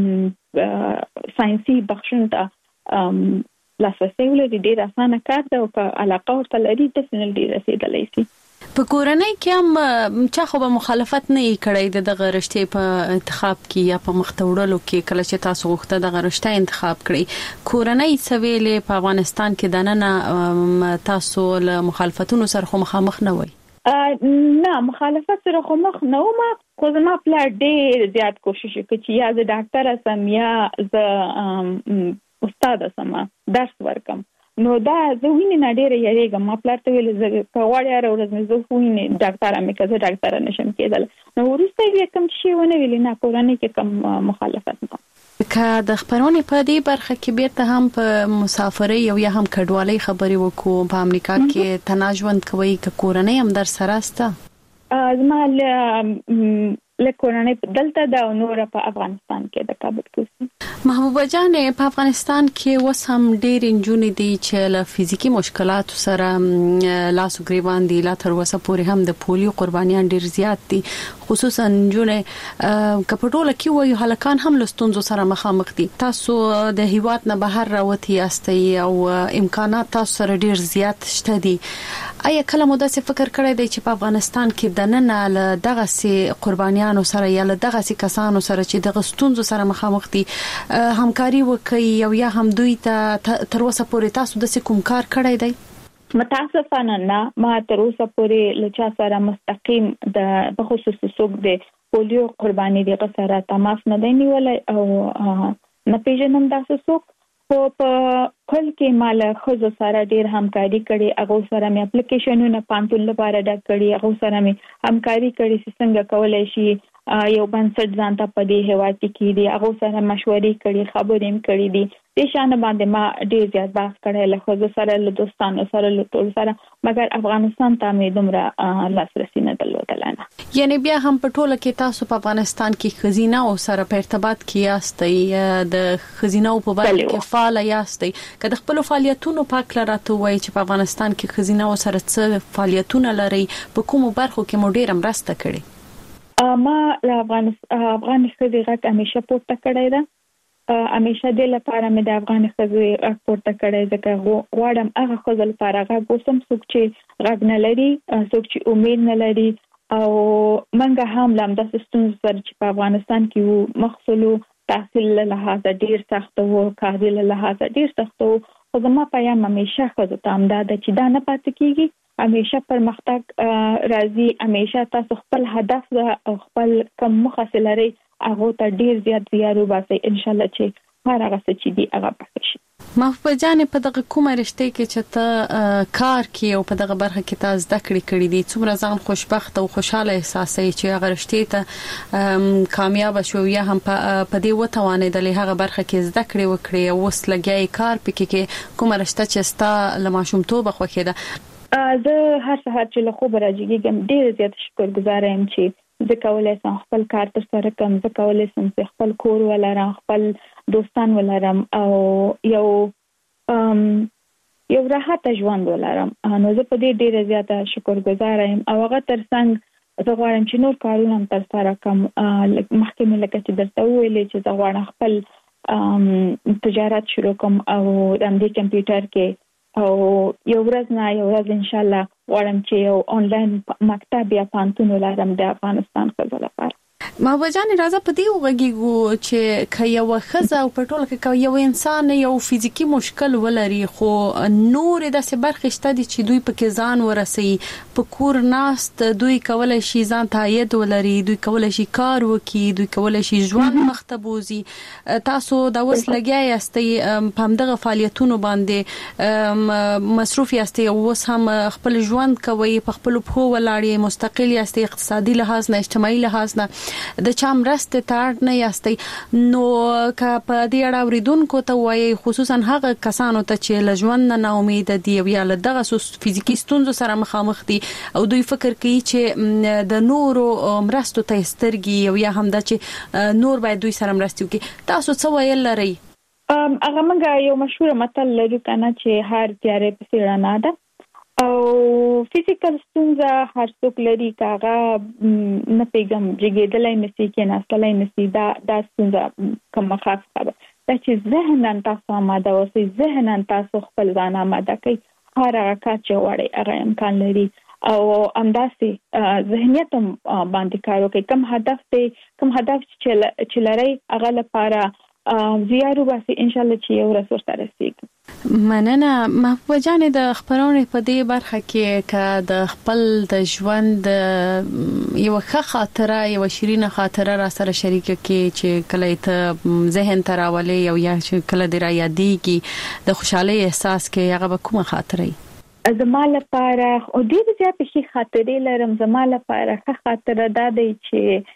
[SPEAKER 29] ساينسي بخشونو ته لاسرسي ولري، ډېر اسانه کار ده او که علاقه ورته لري ډیفینټلی رسیدلی شي.
[SPEAKER 1] په کورنۍ کې هم چا خو به مخالفت نه یې کړی د دغه رشتې په انتخاب کې یا په مختوړلو کې، کله چې تاسو غوښته دغه رشته انتخاب کړئ کورنۍ څه ویلې؟ په افغانستان کې دننه تاسو له مخالفتونو سره خو مخامخ نه وئ؟
[SPEAKER 29] نه مخالفت سره خو مخ نه وم، خو زما پلار ډېر زیات کوشش وکړ چې یا زه ډاکټره سم یا زه استاده سم درس ورکم. نو دا زه وینې نه ډېره یریږم. ما پلار ته ویل زه که غواړې هره ورځ مې زه وینې ډاکټره مې که زه ډاکټره نشم کېدلی. نو وروسته یې کوم شی ونه ویلې، نه کورنۍ کې کوم مخالفت نه.
[SPEAKER 1] که د خبرونې په دې برخه کې بیرته هم په مسافرۍ او یا هم کډوالۍ خبرې وکړو، په امریکا کې تنها ژوند کوي که کورنۍ هم در سره سته؟
[SPEAKER 29] زما له کورنۍ دلته ده او نور په افغانستان کې د کابل کې.
[SPEAKER 1] محبوبه جان، په افغانستان کې اوس هم ډېر نجونې دي چې له فزیکي مشکلاتو سره لاس او ګریوان دي، لا تر اوسه پورې هم د پولیو قربانیان ډېر زیات دي، خصوصا نجونې که په ټوله کې وایو هلکان هم له ستونزو سره مخامخ دي. تاسو د هیواد نه بهر راوتي یاستئ او امکانات تاسو سره ډېر زیات شته دي. آیا کله مو داسې فکر کړی دی چې په افغانستان کې دننه له دغسې قربانیانو سره یا له دغسې کسانو سره چې دغه ستونزو سره مخامخ دي همکاري وکړي او یا هم دوی ته تر اوسه پورې تاسو داسې کوم کار کړی دی؟
[SPEAKER 29] متاسفانه نه، ما تر اوسه پورې له چا سره مستقیم د بخصوص څوک د پولیو قرباني دغه سره تماس نه دی نیولی او نه پیژنم داسې څوک. خو په کل کې مال خزو سره ډیر همکاري کړي، هغه سره مې اپلیکیشنونه پانتول لپاره ډک کړي، هغه سره مې همکاري کړي چې څنګه کولای شي یو بنسټ ځان ته په دې هوا کې کېدي، هغه سره مشورې کړي، خبرې هم کړي دي. د شان باندې ما ډیر زیات بحث کړی له خزو سره، له دوستانو سره، له ټول سره، مګر افغانستان ته مې دومره لاسرسي نه درلودل. نه
[SPEAKER 1] یعنی بیا هم په ټوله کې تاسو په افغانستان کې خزینه او سره په ارتباط کې یاستئ، د خزینه په برخه کې فعال یاستئ. که د خپل فعالیتونو پاک لراته وای چې په افغانستان کې خزینه او سره څه فعالیتونه لري، په کومو برخو کې مو ډیر مرسته کړې؟
[SPEAKER 29] ما له افغانستان افغان خزې غږ همیشه پورته کړی ده، همیشه د لپاره مې د افغان خزې غږ پورته کړی، ځکه غواړم هغه خزې لپاره غږ اوسم څوک چې غږ نه لري، څوک چې امید نه لري. او منګه هم لامداسې ستونزې سره چې په افغانستان کې وو، مخصوصو تحصیل له لحاظه ډیر سخت وو، کاري له لحاظه ډیر سخت وو، خو زما پیغام همیشه خو ته همدا ده چې دا نه پاتې کیږي، همیشه پرمختګ راځي، همیشه تاسو خپل هدف او خپل کوم مخه لري هغه ته ډیر زیات زیار وباسئ، ان شاء الله چې هر هغه څه چې دی هغه پاتې شي.
[SPEAKER 1] محبوبه جان، په دغه کومه رشته کې چې ته کار کوي او په دغه برخه کې تاسو زده کړې کړې دي، څومره ځان خوشبخت او خوشاله احساسوي چې هغه رشته ته کامیاب شو یا هم په دې وتوانېدلې هغه برخه کې زده کړې وکړي او اوس لګیای کار پکې کې کومه رشته چې ستا له ماشومتوبه خوښه ده؟
[SPEAKER 29] زه هر سهار چې له خوبه راځم ډېر زیات شکرګزار یم چې زه کولای شم خپل کار تر سره کوم، زه کولای شم چې خپل کور ولرم، خپل دوستان ولرم او یو یو راحت ژوند ولرم. نو زه په دې ډېر زیات شکرګزار یم او هغه ترڅنګ زه غواړم چې نور کارونه تر سره کوم. مخکې مې لکه چې درته ویلې چې زه غواړم خپل تجارت شروع کوم او د دې کمپیوټر کې او یو ورځ نه یو ورځ ان شاء الله غواړم چې یو آنلاین مکتب یا پانتون ولرم د افغانستان ښځو لپاره.
[SPEAKER 1] محبوبه جان، راځه په دې وغږیږو چې که یو ښځه او په ټوله کې یو انسان یو فزیکی مشکل ولري خو نور داسې برخې شته دي چې دوی پکې ځان ورسي، په کور ناست دوی کولای شي ځان ته عاید ولري، دوی کولای شي کار وکړي، دوی کولای شي ژوند مخته بوزي. تاسو دا اوس لګیا یاستئ په همدغه فعالیتونو باندې مصروف یاستئ او اوس هم خپل ژوند کوي، په خپل پښو ولاړ مستقل یاستئ، اقتصادي لحاظ نه، اجتماعي لحاظ نه د چا مرسته ته اړ نه یاستئ. نو که په دې اړه اوریدونکو ته وایي، خصوصا هغه کسانو ته چې له ژوند نه ناامید دي یا له دغه فزیکی ستونزو سره مخامخ دي او دوی فکر کوي چې د نورو مرستو ته سترګي او یا هم د چې نور باید دوی سره مرستي وکړي، تاسو څه ویل لرئ؟
[SPEAKER 29] هغه موږ یو مشهور متل لرو کنه چې هر تیارې پسې رڼا ده او فزیکل ستونزه هر څوک لري، کاغه نه پیغام جګېدلای نشي کې ناستلای نشي، دا د ستونزه کومه خاصه ده چې ذهنن تاسو آماده اوسئ، ذهنن تاسو خپل ځان آماده کړئ، هر هغه کار چې وړي هغه امکان لري او همداسې ذهنیت باندې کار وکړئ. کوم هدف دی، کوم هدف چې لرئ هغه لپاره زیارو باسي، ان شاء الله چې یو ورځ ورته رسیږي.
[SPEAKER 1] مننه محبوبه جان. د خبرونې په دې برخه کې که د خپل د ژوند یو ښه خاطره، یو شیرینه خاطره را سره شریکه کې چې کله ته ذهن ته راولي او یا چې کله دې را یادېږي د خوشحالۍ احساس کې، هغه به کومه خاطره وي؟
[SPEAKER 29] زما لپاره او ډېر زیات ښې خاطرې لرم. زما لپاره ښه خاطره دا دی چې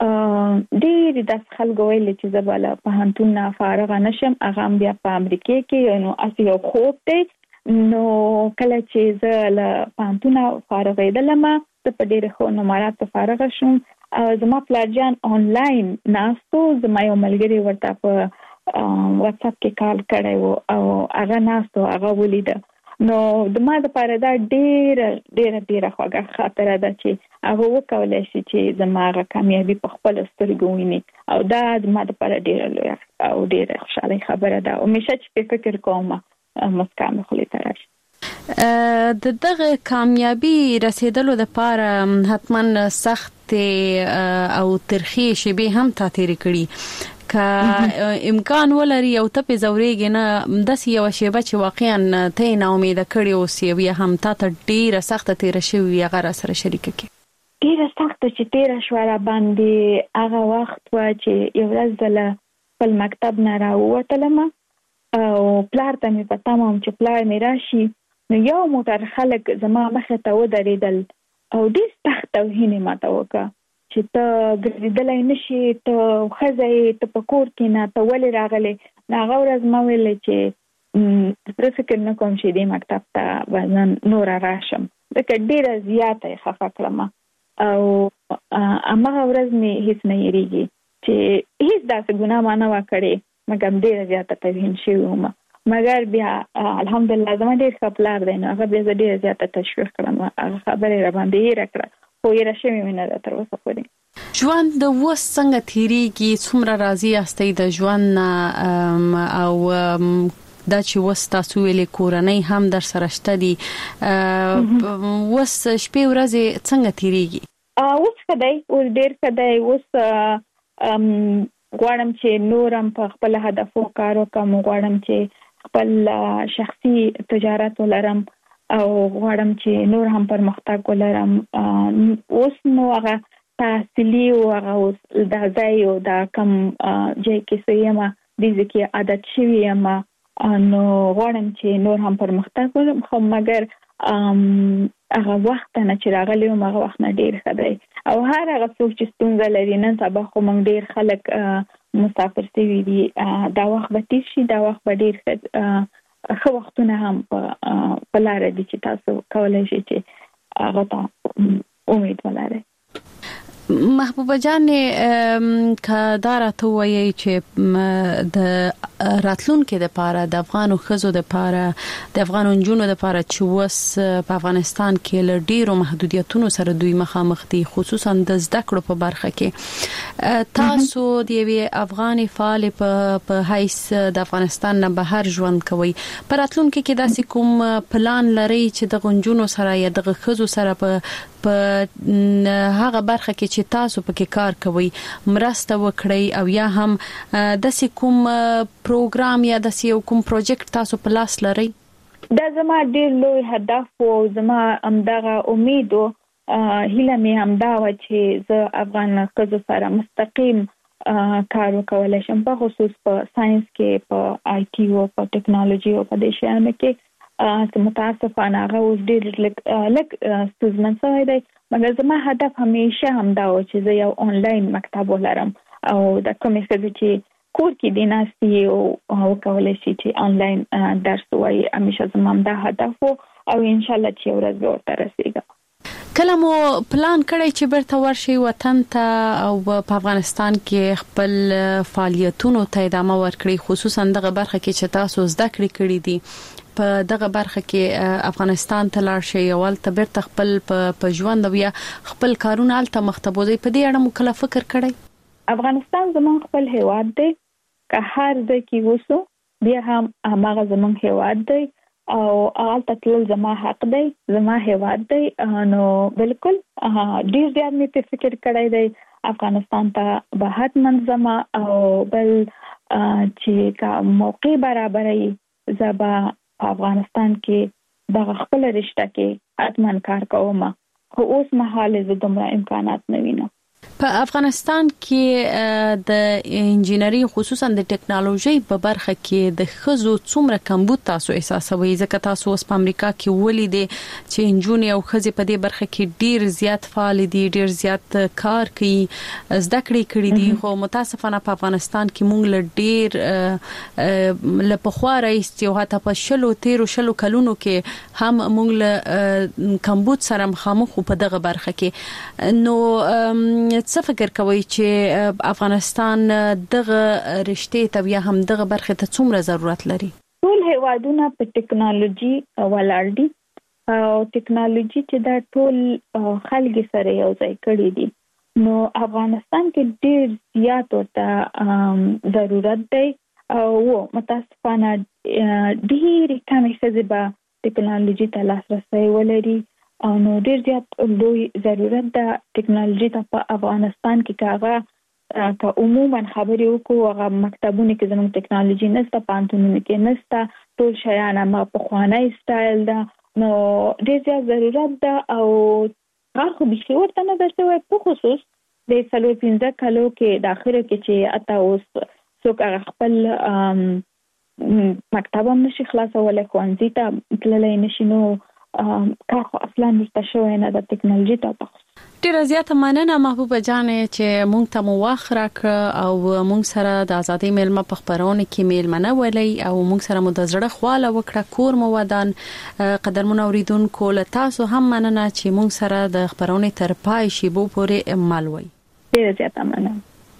[SPEAKER 29] ډېر د خلکو ویل چې زه بل په هنتون نه فارغ نشم، هغه بیا په امریکا کې نو اسی یو خوب دی. نو کله چې زه له پانتون فارغېدلم، زه په ډېر خو نمرات فارغ شوم او زما پلارجان آنلاین ناستو، زما یو ملګری ورته په واتس اپ کې کال کړی و او هغه ناستو، هغه ولیده. نو د ما لپاره دا ډېر ډېر ډېر خوږه خاطره ده چې هغه وکولای شي چې زما هغه کامیابي په خپل سترګو ویني او دا د ما لپاره ډېر لوی او ډېر خوشاله خبره ده. همیشه چې فکر کوم مسکا مې خولې ته راشي.
[SPEAKER 1] د دغه کامیابی رسیدلو لپاره حتما سخت او ترخی شیبې هم تا تیر کړي، که امکان ولري او ته په زورېږي نه داسې یو شیبه چې واقعا ته نه امیده کړې اوسې یا هم تا ته ډېره سخته تیره شوې هغه را سره شریکه کړي؟
[SPEAKER 29] ډېره سخته چې تیره شوه را باندې هغه وخت و چې یو ورځ زه له خپل مکتب نه راووتلم او پلار ته مې په تمه وم چې پلار مې راشي، نو یو موټر خلک زما مخې ته ودرېدل او ډېر سخت توهین یې ماته وکړه چې ته ګرځېدلی نشي، ته ښځه یې، ته په کور کې نه، ته ولې راغلې؟ نو هغه ورځ ما ویل چې زه فکر نه کوم چې دې مکتب ته به نن نوره راشم، ځکه ډېره زیاته یې خفه کړم او هماغه ورځ مې هېڅ نه هېرېږي چې هېڅ داسې ګناه ما نه وه کړې، مګر ډېره زیاته توهین شوې وم. مګر بیا الحمدلله زما ډېر ښه پلار دی، نو هغه بیا زه ډېره زیاته تشویق کړم، هغه خبرې را باندې هېره کړه، خو یې شوې مې نه ده تر اوسه پورې.
[SPEAKER 1] ژوند د اوس څنګه تیریږي؟ څومره راضي یاستئ د ژوند نه او دا چې اوس تاسو ویلې کورنۍ هم در سره شته دي، اوس شپې ورځې څنګه تیریږي؟
[SPEAKER 29] اوس ښه دی، اوس ډېر ښه دی. اوس غواړم چې نورم په خپل هدفو کار وکړم، غواړم چې خپل شخصي تجارت ولرم او غواړم چې نور هم پرمختګ ولرم. اوس نو هغه تحصیلي او هغه د ځای او د کم ځای کې سیمه د ځکه عادت شوی یم نو غواړم چې نور هم پرمختګ وکړم، خو مګر هغه وخت نه چې راغلی وم هغه وخت نه ډیر ښه دی او هر هغه څوک چې ستونزه لري نن سبا خو موږ ډیر خلک مسافر شوي دي، دا وخت به تیر شي، دا وخت به ډیر ښه وختونه هم په لاره دي چې تاسو کولی شئ چې هغه ته امید ولرئ.
[SPEAKER 1] محبوبه جان که دا راته وایي چې د راتلونکو لپاره د افغانو ښځو لپاره د افغانو نجونو لپاره چې وس په افغانستان کې له ډیرو محدودیتونو سره دوی مخامخ دي، خصوصا د زده کړو په برخه کې، تاسو د یوې افغاني فعال په حیث د افغانستان نه بهر ژوند کوي، په راتلونکو کې داسې کوم پلان لري چې د نجونو سره یا د ښځو سره په په هغه برخه کې چې تاسو پکې کار کوي مرسته وکړي او یا هم د کوم پروګرام یا د کوم پروجیکټ تاسو په لاس لري؟
[SPEAKER 29] دا زما ډیر لوی هدف او زما همدغه امید او هیله مې همدا و چې زه افغان ښځو سره مستقیم کار وکولای شم، په خصوص په ساينس کې، په آی ټي او په ټیکنالوژي او په دې شیانو کې. چې متاسفانه هغه اوس ډېر لږ لږ ستونزمن شوی دی، مګر زما هدف همیشه همدا و چې زه یو آنلاین مکتب ولرم او د کومې ښځې چې کور کې دي ناستې او وکولی شي چې آنلاین درس ووایي، همیشه زما همدا هدف و او انشاءالله چې یو ورځ به ورته رسېږم.
[SPEAKER 1] کله مو پلان کړی چې بیرته ورشئ وطن ته او په افغانستان کې خپل فعالیتونو ته ادامه ورکړئ، خصوصا دغه برخه کې چې تاسو زده کړې کړې دي، په دغه برخه کې افغانستان ته لاړ شئ او هلته بیرته خپل په ژوند او یا خپل کارونه هلته مخ ته بوځئ، په دې اړه مو کله فکر کړی؟
[SPEAKER 29] افغانستان زموږ خپل هیواد دی، که هر ځای کې اوسو بیا هم هماغه زموږ هیواد دی او هلته تلل زما حق دی، زما هیواد دی، نو بالکل ډیر زیات مې په فکر کړی دی افغانستان ته به حتما ځم او بل چې که موقع برابروي زه به افغانستان کې دغه خپل رشته کې حتما کار کوم، خو اوس مهال زه دومره امکانات نه وینم.
[SPEAKER 1] په افغانستان کې د انجینری خصوصا د ټیکنالوژي په برخه کې د ښځو څومره کمبود تاسو احساسوي؟ ځکه تاسو اوس په امریکا کې ولیدې چې انجونې او ښځې په دې برخه کې ډیر زیات فعال دي، ډیر زیات کار کوي، زده کړې کړې دي، خو متاسفانه په افغانستان کې موږ له ډیر له پخوا راځي او حتی په شلو تیرو شلو کلونو کې هم موږ له کمبود سره مخامخ په دغه برخه کې. نو څه فکر کوي چې افغانستان دغه رشتې ته یا هم دغه برخه ته څومره ضرورت لري؟
[SPEAKER 29] ټول هیوادونه په ټیکنالوژي ولاړ دي او ټیکنالوژي چې دا ټول خلک سره یو ځای کړي دي، نو افغانستان کې ډیر زیات ورته ضرورت دی او متاسفانه ډیر کمې ښځې به ټیکنالوژي ته لاسرسی ولري او نو ډیر زیات لوی ضرورت ده ټیکنالوژي ته په افغانستان کې. کاغه که عموما خبرې وکړو هغه مکتبونه کې زموږ ټیکنالوژي نشته، پوهنتونونو کې نشته، ټول شیان هغه پخوانی سټایل ده، نو ډیر زیات ضرورت ده او هغه خو بیخي ورته نه ده شوی، په خصوص د څلور پنځه کالو کې د اخره کې چې حتی اوس څوک هغه خپل مکتب هم نشي خلاصولی، ښوونځي ته تللی نشي، نو کار خو اصلا نشته شوی نه د ټیکنالوژي ته.
[SPEAKER 1] ډیره زیاته مننه محبوبه جانې چې مونږ ته مو وخت راکړ او مونږ سره د ازادۍ میلمه په خبرونه کې میلمنه ولې او مونږ سره مو د زړه خواله وکړه، کور مو ودان. قدرمن اوریدونکو له تاسو هم مننه چې مونږ سره د خبرونه تر پای شیبو پورې مل وي.
[SPEAKER 29] ډیره زیاته مننه.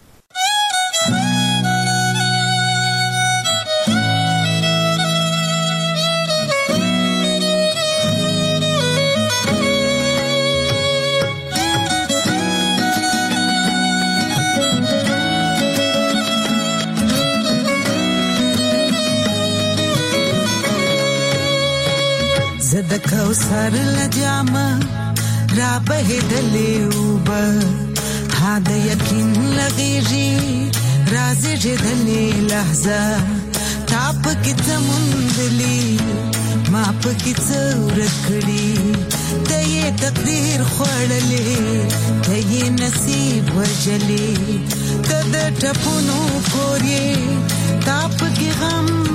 [SPEAKER 2] زد کوثر لجامه را بهدلې وب ها د یقین لغیږي راز جدلې لحظه ټاپ کې زموندلي ما پکې څورکړي ته یې تقدیر خوړلې ته یې نصیب وجلې ته د ټپونو کورې تاپ کې غم